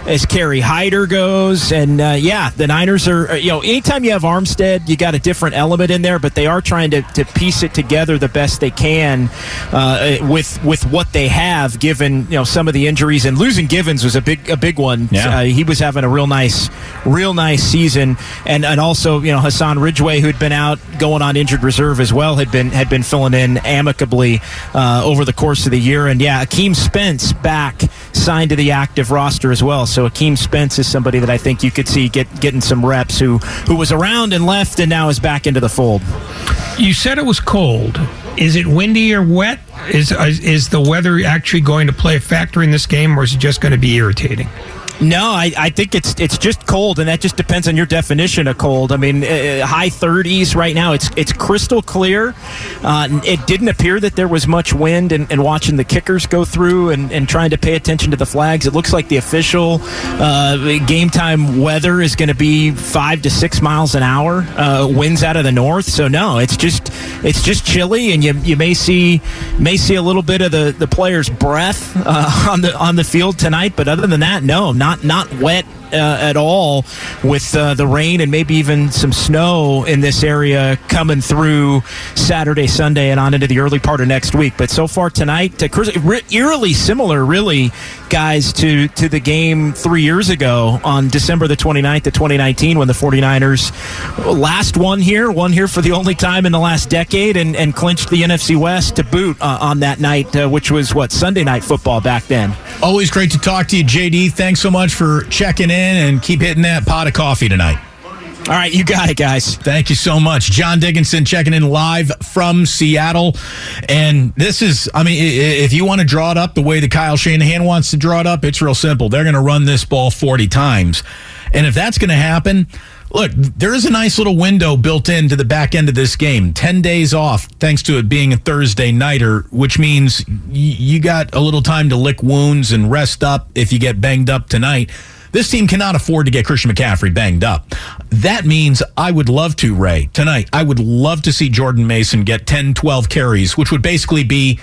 as Kerry Hyder goes. And, uh, yeah, the Niners are, you know, anytime you have Armstead, you got a different element in there, but they are trying to, to piece it together the best they can uh, with with what they have, given, you know, some of the injuries. And losing Givens was a big a big one. Yeah. Uh, he was having a real nice, real nice season. And and also, you know, Hassan Ridgeway, who had been out going on injured reserve as well, had been had been filling in amicably uh, over the course of the year. And, yeah, Akeem Spence back, signed to the active roster as well. So Akeem Spence is somebody that I think you could see get getting some reps, who who was around and left and now is back into the fold. You said it was cold. Is it windy or wet? Is is the weather actually going to play a factor in this game, or is it just going to be irritating? No, I, I think it's it's just cold, and that just depends on your definition of cold. I mean, uh, high thirties right now. It's it's crystal clear. Uh, it didn't appear that there was much wind, and, and watching the kickers go through and, and trying to pay attention to the flags, it looks like the official uh, game time weather is going to be five to six miles an hour, uh, winds out of the north. So no, it's just it's just chilly, and you you may see may see a little bit of the, the players' breath uh, on the on the field tonight, but other than that, no, not. Not not wet uh, at all, with uh, the rain and maybe even some snow in this area coming through Saturday, Sunday, and on into the early part of next week. But so far tonight, uh, eerily similar, really, guys, to, to the game three years ago on December the twenty-ninth of twenty nineteen, when the 49ers last won here, won here for the only time in the last decade, and, and clinched the N F C West to boot uh, on that night, uh, which was, what, Sunday Night Football back then. Always great to talk to you, J D. Thanks so much for checking in, and keep hitting that pot of coffee tonight. All right, you got it, guys. Thank you so much. John Dickinson checking in live from Seattle. And this is, I mean, if you want to draw it up the way that Kyle Shanahan wants to draw it up, it's real simple. They're going to run this ball forty times. And if that's going to happen, look, there is a nice little window built into the back end of this game. ten days off, thanks to it being a Thursday nighter, which means you got a little time to lick wounds and rest up if you get banged up tonight. This team cannot afford to get Christian McCaffrey banged up. That means I would love to, Ray, tonight, I would love to see Jordan Mason get ten, twelve carries, which would basically be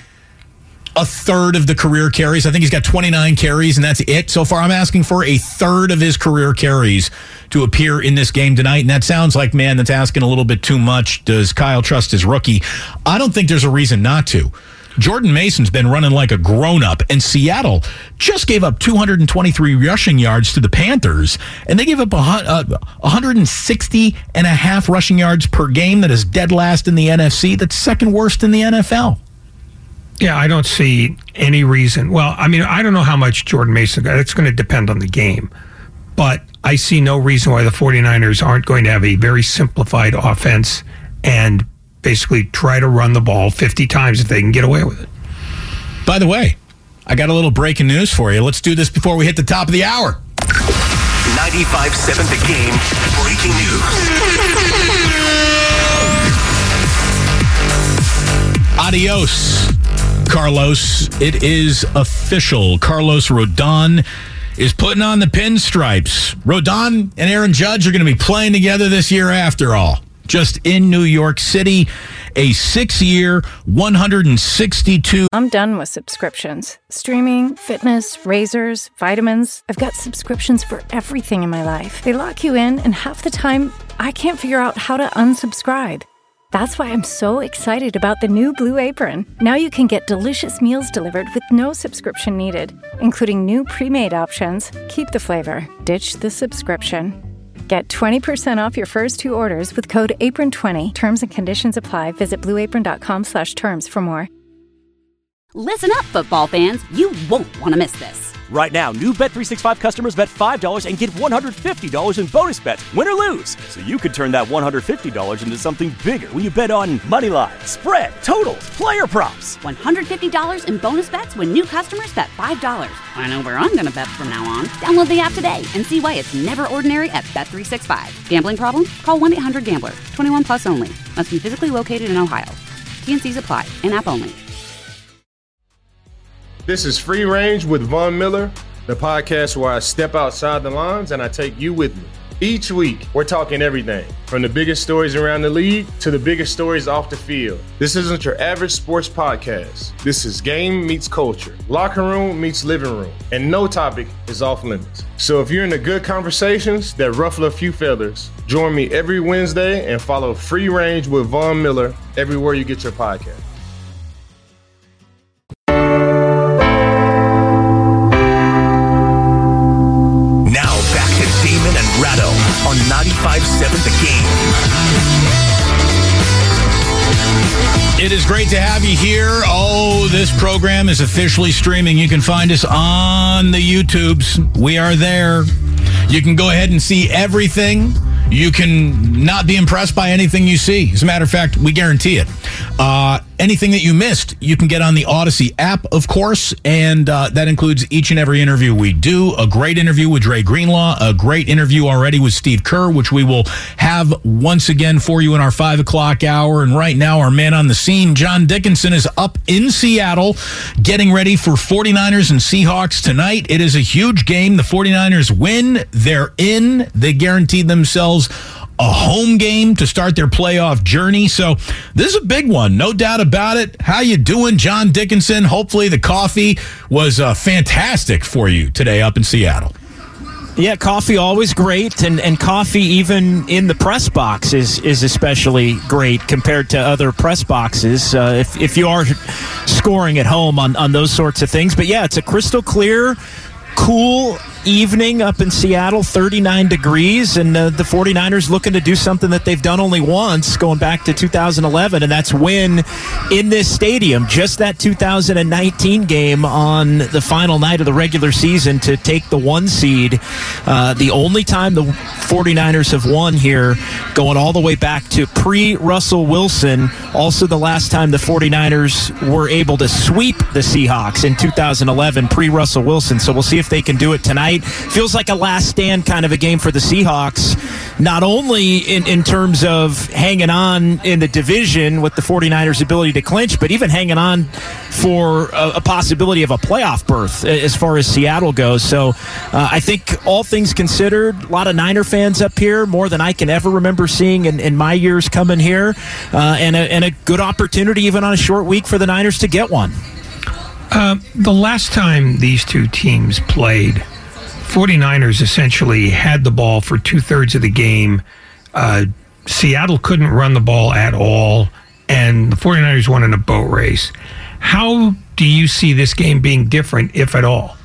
a third of the career carries. I think he's got twenty-nine carries, and that's it so far. I'm asking for a third of his career carries to appear in this game tonight, and that sounds like, man, that's asking a little bit too much. Does Kyle trust his rookie? I don't think there's a reason not to. Jordan Mason's been running like a grown-up, and Seattle just gave up two hundred twenty-three rushing yards to the Panthers, and they gave up one hundred sixty and a half rushing yards per game. That is dead last in the N F C. That's second worst in the N F L. Yeah, I don't see any reason. Well, I mean, I don't know how much Jordan Mason got. It's going to depend on the game. But I see no reason why the 49ers aren't going to have a very simplified offense and basically try to run the ball fifty times if they can get away with it. By the way, I got a little breaking news for you. Let's do this before we hit the top of the hour. ninety-five point seven The Game breaking news. Adios, Carlos. It is official. Carlos Rodon is putting on the pinstripes. Rodon and Aaron Judge are going to be playing together this year after all. Just in New York City, a six-year, one hundred sixty-two. I'm done with subscriptions. Streaming, fitness, razors, vitamins. I've got subscriptions for everything in my life. They lock you in, and half the time, I can't figure out how to unsubscribe. That's why I'm so excited about the new Blue Apron. Now you can get delicious meals delivered with no subscription needed, including new pre-made options. Keep the flavor, ditch the subscription. Get twenty percent off your first two orders with code apron twenty. Terms and conditions apply. Visit blueapron.com slash terms for more. Listen up, football fans. You won't want to miss this. Right now, new Bet three sixty-five customers bet five dollars and get one hundred fifty dollars in bonus bets, win or lose. So you could turn that one hundred fifty dollars into something bigger when you bet on money line, spread, totals, player props. one hundred fifty dollars in bonus bets when new customers bet five dollars. I know where I'm going to bet from now on. Download the app today and see why it's never ordinary at Bet three sixty-five. Gambling problem? Call one eight hundred gambler. twenty-one plus only. Must be physically located in Ohio. T and C's apply. In-app only. This is Free Range with Von Miller, the podcast where I step outside the lines and I take you with me. Each week, we're talking everything from the biggest stories around the league to the biggest stories off the field. This isn't your average sports podcast. This is game meets culture, locker room meets living room, and no topic is off limits. So if you're into good conversations that ruffle a few feathers, join me every Wednesday and follow Free Range with Von Miller everywhere you get your podcast. Ratto on ninety-five point seven The Game. It is great to have you here. Oh, this program is officially streaming. You can find us on the YouTubes. We are there. You can go ahead and see everything. You can not be impressed by anything you see. As a matter of fact, we guarantee it. Uh, anything that you missed, you can get on the Odyssey app, of course, and uh, that includes each and every interview we do. A great interview with Dre Greenlaw, a great interview already with Steve Kerr, which we will have once again for you in our five o'clock hour. And right now, our man on the scene, John Dickinson, is up in Seattle getting ready for 49ers and Seahawks tonight. It is a huge game. The 49ers win. They're in. They guaranteed themselves a home game to start their playoff journey. So this is a big one, no doubt about it. How you doing, John Dickinson? Hopefully the coffee was uh, fantastic for you today up in Seattle. Yeah, coffee always great, and, and coffee even in the press box is is especially great compared to other press boxes uh, if, if you are scoring at home on, on those sorts of things. But yeah, it's a crystal clear, cool evening up in Seattle, thirty-nine degrees, and uh, the 49ers looking to do something that they've done only once going back to two thousand eleven, and that's win in this stadium. Just that two thousand nineteen game on the final night of the regular season to take the one seed. Uh, the only time the 49ers have won here, going all the way back to pre-Russell Wilson. Also the last time the 49ers were able to sweep the Seahawks in two thousand eleven, pre-Russell Wilson. So we'll see if they can do it tonight. Feels like a last stand kind of a game for the Seahawks, not only in, in terms of hanging on in the division with the 49ers' ability to clinch, but even hanging on for a, a possibility of a playoff berth as far as Seattle goes. So uh, I think all things considered, a lot of Niner fans up here, more than I can ever remember seeing in, in my years coming here, uh, and, a, and a good opportunity even on a short week for the Niners to get one. Uh, the last time these two teams played, 49ers essentially had the ball for two-thirds of the game. Uh, Seattle couldn't run the ball at all, and the 49ers won in a boat race. How do you see this game being different, if at all?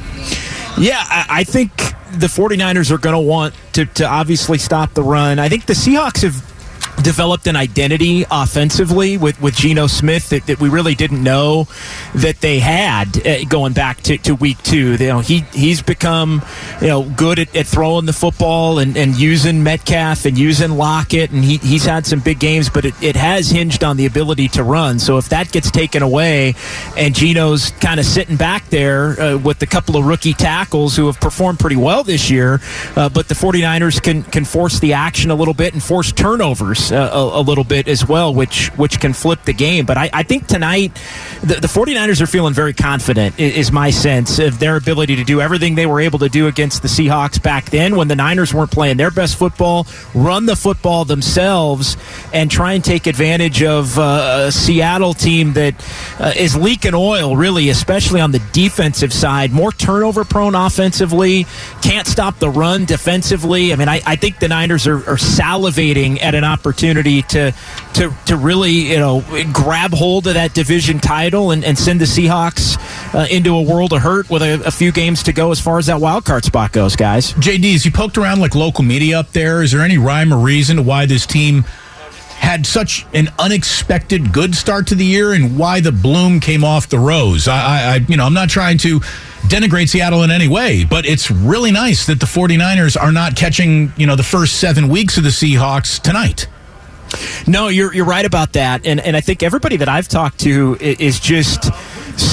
Yeah, I, I think the 49ers are going to want to, to obviously stop the run. I think the Seahawks have developed an identity offensively with, with Geno Smith that, that we really didn't know that they had uh, going back to, to week two. You know, he he's become you know good at, at throwing the football and, and using Metcalf and using Lockett, and he, he's had some big games, but it, it has hinged on the ability to run. So if that gets taken away and Geno's kind of sitting back there uh, with a couple of rookie tackles who have performed pretty well this year, uh, but the 49ers can, can force the action a little bit and force turnovers A, a little bit as well, which which can flip the game. But I, I think tonight the, the 49ers are feeling very confident, is my sense, of their ability to do everything they were able to do against the Seahawks back then when the Niners weren't playing their best football, run the football themselves, and try and take advantage of uh, a Seattle team that uh, is leaking oil, really, especially on the defensive side. More turnover prone offensively, can't stop the run defensively. I mean, I, I think the Niners are, are salivating at an opportunity to to to really you know grab hold of that division title and, and send the Seahawks uh, into a world of hurt with a, a few games to go as far as that wild card spot goes, guys. J D, as you poked around like local media up there, is there any rhyme or reason to why this team had such an unexpected good start to the year and why the bloom came off the rose? I, I you know I'm not trying to denigrate Seattle in any way, but it's really nice that the 49ers are not catching you know the first seven weeks of the Seahawks tonight. No, you're you're right about that, and and I think everybody that I've talked to is just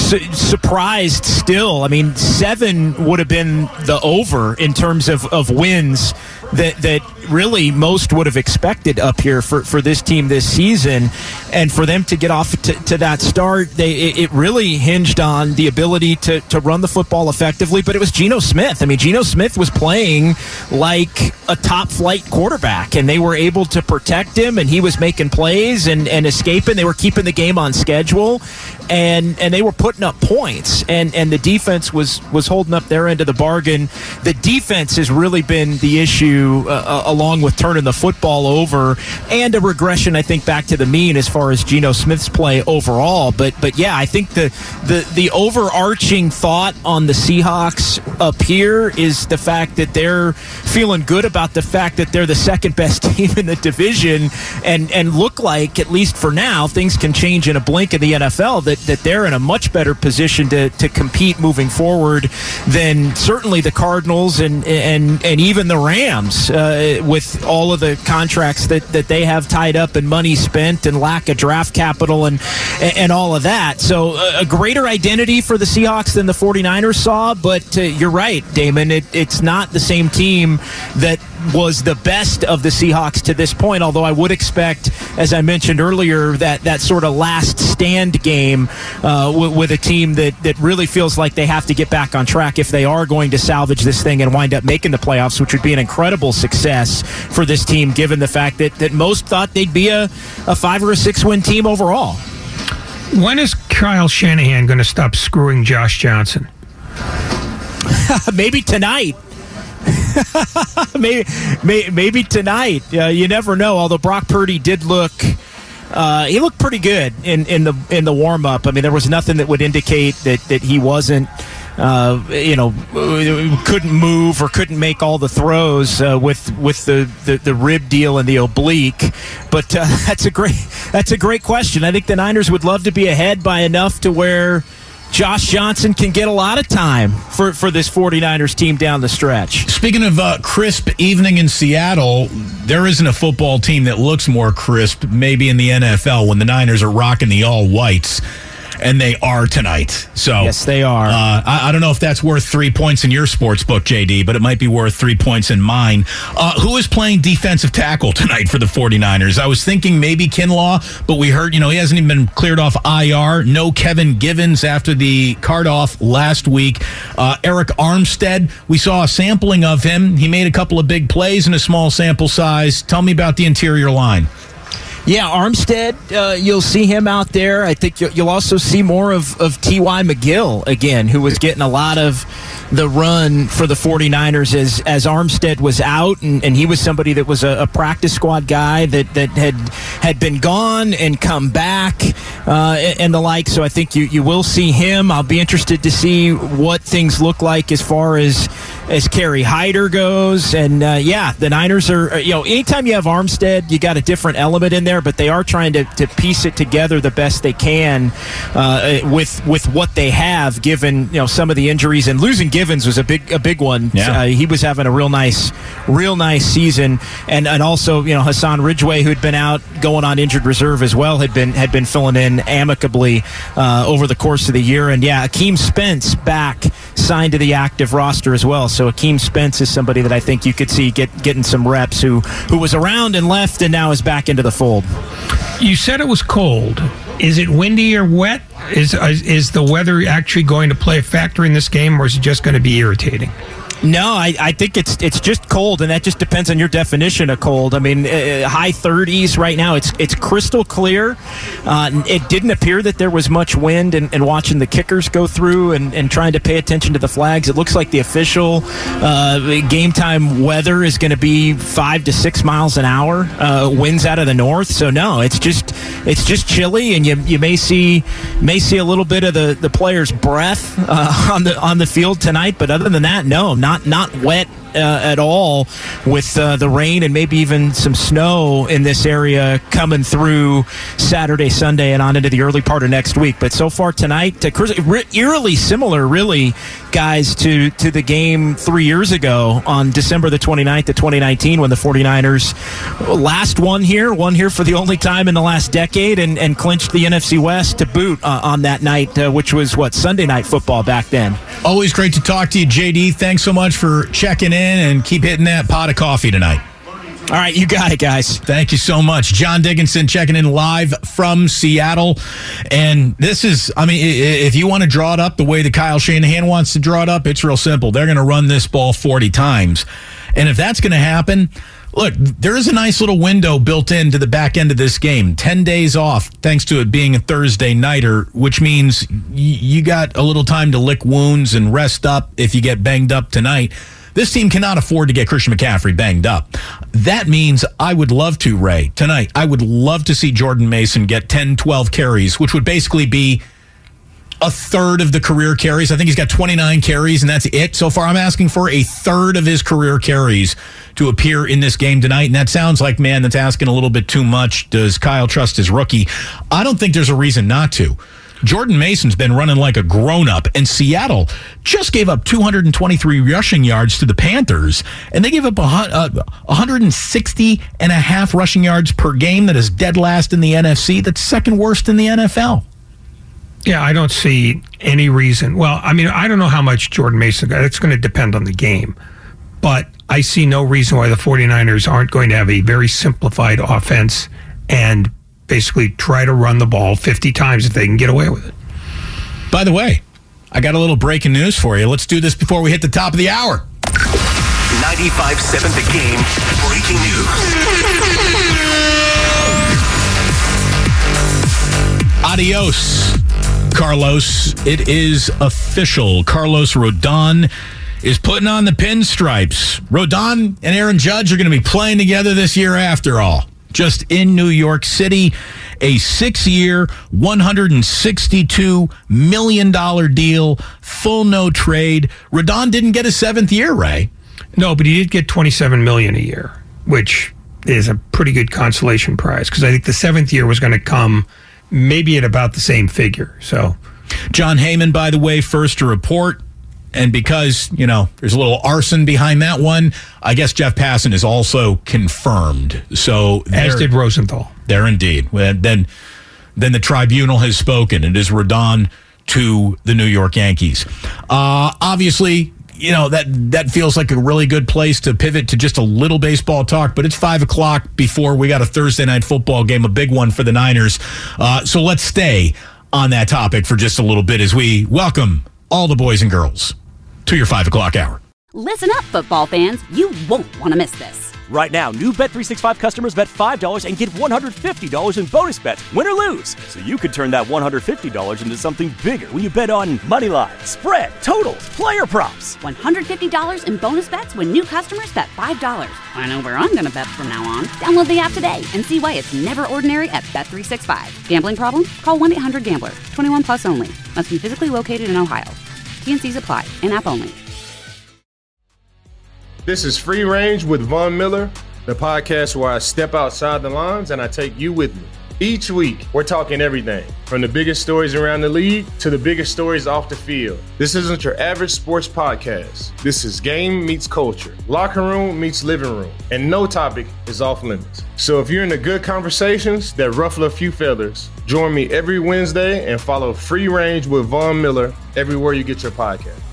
su- surprised still. I mean, seven would have been the over in terms of, of wins that that really most would have expected up here for, for this team this season. And for them to get off to, to that start, they it, it really hinged on the ability to, to run the football effectively. But it was Geno Smith. I mean, Geno Smith was playing like a top-flight quarterback, and they were able to protect him, and he was making plays and, and escaping. They were keeping the game on schedule, and and they were putting up points. And, and the defense was, was holding up their end of the bargain. The defense has really been the issue, uh, along with turning the football over, and a regression, I think, back to the mean as far as Geno Smith's play overall. But but yeah, I think the the the overarching thought on the Seahawks up here is the fact that they're feeling good about the fact that they're the second best team in the division, and and look like, at least for now, things can change in a blink in the N F L, that that they're in a much better position to to compete moving forward than certainly the Cardinals and and and even the Rams, uh, with all of the contracts that, that they have tied up and money spent and lack of draft capital and and all of that. So a greater identity for the Seahawks than the 49ers saw, but uh, you're right, Damon. It, it's not the same team that was the best of the Seahawks to this point, although I would expect, as I mentioned earlier, that, that sort of last stand game uh, w- with a team that, that really feels like they have to get back on track if they are going to salvage this thing and wind up making the playoffs, which would be an incredible success for this team, given the fact that, that most thought they'd be a, a five or a six win team overall. When is Kyle Shanahan going to stop screwing Josh Johnson? Maybe tonight. maybe, may, maybe tonight. Uh, you never know. Although Brock Purdy did look, uh, he looked pretty good in, in the in the warm up. I mean, there was nothing that would indicate that, that he wasn't, uh, you know, couldn't move or couldn't make all the throws uh, with with the, the, the rib deal and the oblique. But uh, that's a great that's a great question. I think the Niners would love to be ahead by enough to where Josh Johnson can get a lot of time for, for this 49ers team down the stretch. Speaking of uh, crisp evening in Seattle, there isn't a football team that looks more crisp maybe in the N F L when the Niners are rocking the all-whites. And they are tonight. So yes, they are. Uh, I, I don't know if that's worth three points in your sports book, J D, but it might be worth three points in mine. Uh, who is playing defensive tackle tonight for the 49ers? I was thinking maybe Kinlaw, but we heard, you know, he hasn't even been cleared off I R. No Kevin Givens after the card off last week. Uh, Eric Armstead, we saw a sampling of him. He made a couple of big plays in a small sample size. Tell me about the interior line. Yeah, Armstead, uh, you'll see him out there. I think you'll, you'll also see more of, of T Y. McGill again, who was getting a lot of the run for the 49ers as, as Armstead was out, and, and he was somebody that was a, a practice squad guy that, that had had been gone and come back uh, and, and the like. So I think you, you will see him. I'll be interested to see what things look like as far as as Kerry Hyder goes. And, uh, yeah, the Niners are, you know, anytime you have Armstead, you got a different element in there, but they are trying to, to piece it together the best they can uh, with with what they have, given, you know, some of the injuries. And losing Givens was a big a big one. Yeah. Uh, he was having a real nice real nice season, and and also, you know, Hassan Ridgeway, who'd been out going on injured reserve as well, had been had been filling in amicably uh, over the course of the year. And yeah, Akeem Spence back, signed to the active roster as well. So Akeem Spence is somebody that I think you could see get getting some reps, who who was around and left and now is back into the fold. You said it was cold. Is it windy or wet? Is is the weather actually going to play a factor in this game, or is it just going to be irritating? No, I, I think it's it's just cold, and that just depends on your definition of cold. I mean, uh, high thirties right now. It's it's crystal clear. Uh, it didn't appear that there was much wind, and, and watching the kickers go through and, and trying to pay attention to the flags, it looks like the official uh, game time weather is going to be five to six miles an hour, uh, winds out of the north. So no, it's just it's just chilly, and you you may see may see a little bit of the, the players' breath uh, on the on the field tonight. But other than that, no, not. Not not wet uh, at all with uh, the rain and maybe even some snow in this area coming through Saturday, Sunday, and on into the early part of next week. But so far tonight, uh, eerily similar, really, guys, to, to the game three years ago on December the twenty-ninth of twenty nineteen when the 49ers last won here, won here for the only time in the last decade, and, and clinched the N F C West to boot uh, on that night, uh, which was, what, Sunday Night Football back then. Always great to talk to you, J D. Thanks so much for checking in, and keep hitting that pot of coffee tonight. All right, you got it, guys. Thank you so much. John Dickinson checking in live from Seattle. And this is, I mean, if you want to draw it up the way that Kyle Shanahan wants to draw it up, it's real simple. They're going to run this ball forty times. And if that's going to happen, look, there is a nice little window built into the back end of this game. ten days off, thanks to it being a Thursday nighter, which means you got a little time to lick wounds and rest up if you get banged up tonight. This team cannot afford to get Christian McCaffrey banged up. That means I would love to, Ray, tonight, I would love to see Jordan Mason get ten, twelve carries, which would basically be a third of the career carries. I think he's got twenty-nine carries, and that's it so far. I'm asking for a third of his career carries to appear in this game tonight, and that sounds like, man, that's asking a little bit too much. Does Kyle trust his rookie? I don't think there's a reason not to. Jordan Mason's been running like a grown-up, and Seattle just gave up two hundred twenty-three rushing yards to the Panthers, and they gave up one hundred sixty and a half rushing yards per game. That is dead last in the N F C. That's second worst in the N F L. Yeah, I don't see any reason. Well, I mean, I don't know how much Jordan Mason got. It's going to depend on the game. But I see no reason why the 49ers aren't going to have a very simplified offense and basically try to run the ball fifty times if they can get away with it. By the way, I got a little breaking news for you. Let's do this before we hit the top of the hour. ninety-five point seven The Game breaking news. Adios, Carlos. It is official. Carlos Rodon is putting on the pinstripes. Rodon and Aaron Judge are going to be playing together this year after all. Just in New York City, a six-year, one hundred sixty-two million dollars deal, full no trade. Rodon didn't get a seventh year, Ray. No, but he did get twenty-seven million dollars a year, which is a pretty good consolation prize, because I think the seventh year was going to come maybe at about the same figure. So, John Heyman, by the way, first to report. And because, you know, there's a little arson behind that one, I guess Jeff Passan is also confirmed. So as did Rosenthal. There indeed. Then, then the tribunal has spoken. It is Rodon to the New York Yankees. Uh, obviously, you know, that, that feels like a really good place to pivot to just a little baseball talk, but it's five o'clock before we got a Thursday night football game, a big one for the Niners. Uh, so let's stay on that topic for just a little bit as we welcome all the boys and girls to your five o'clock hour. Listen up, football fans. You won't want to miss this. Right now, new Bet three sixty-five customers bet five dollars and get one hundred fifty dollars in bonus bets, win or lose. So you could turn that one hundred fifty dollars into something bigger when you bet on money line, spread, totals, player props. one hundred fifty dollars in bonus bets when new customers bet five dollars. I know where I'm going to bet from now on. Download the app today and see why it's never ordinary at Bet three sixty-five. Gambling problem? Call one eight hundred gambler. twenty-one plus only. Must be physically located in Ohio. T and C's apply. In-app only. This is Free Range with Von Miller, the podcast where I step outside the lines and I take you with me. Each week, we're talking everything from the biggest stories around the league to the biggest stories off the field. This isn't your average sports podcast. This is game meets culture, locker room meets living room, and no topic is off limits. So if you're into good conversations that ruffle a few feathers, join me every Wednesday and follow Free Range with Von Miller everywhere you get your podcast.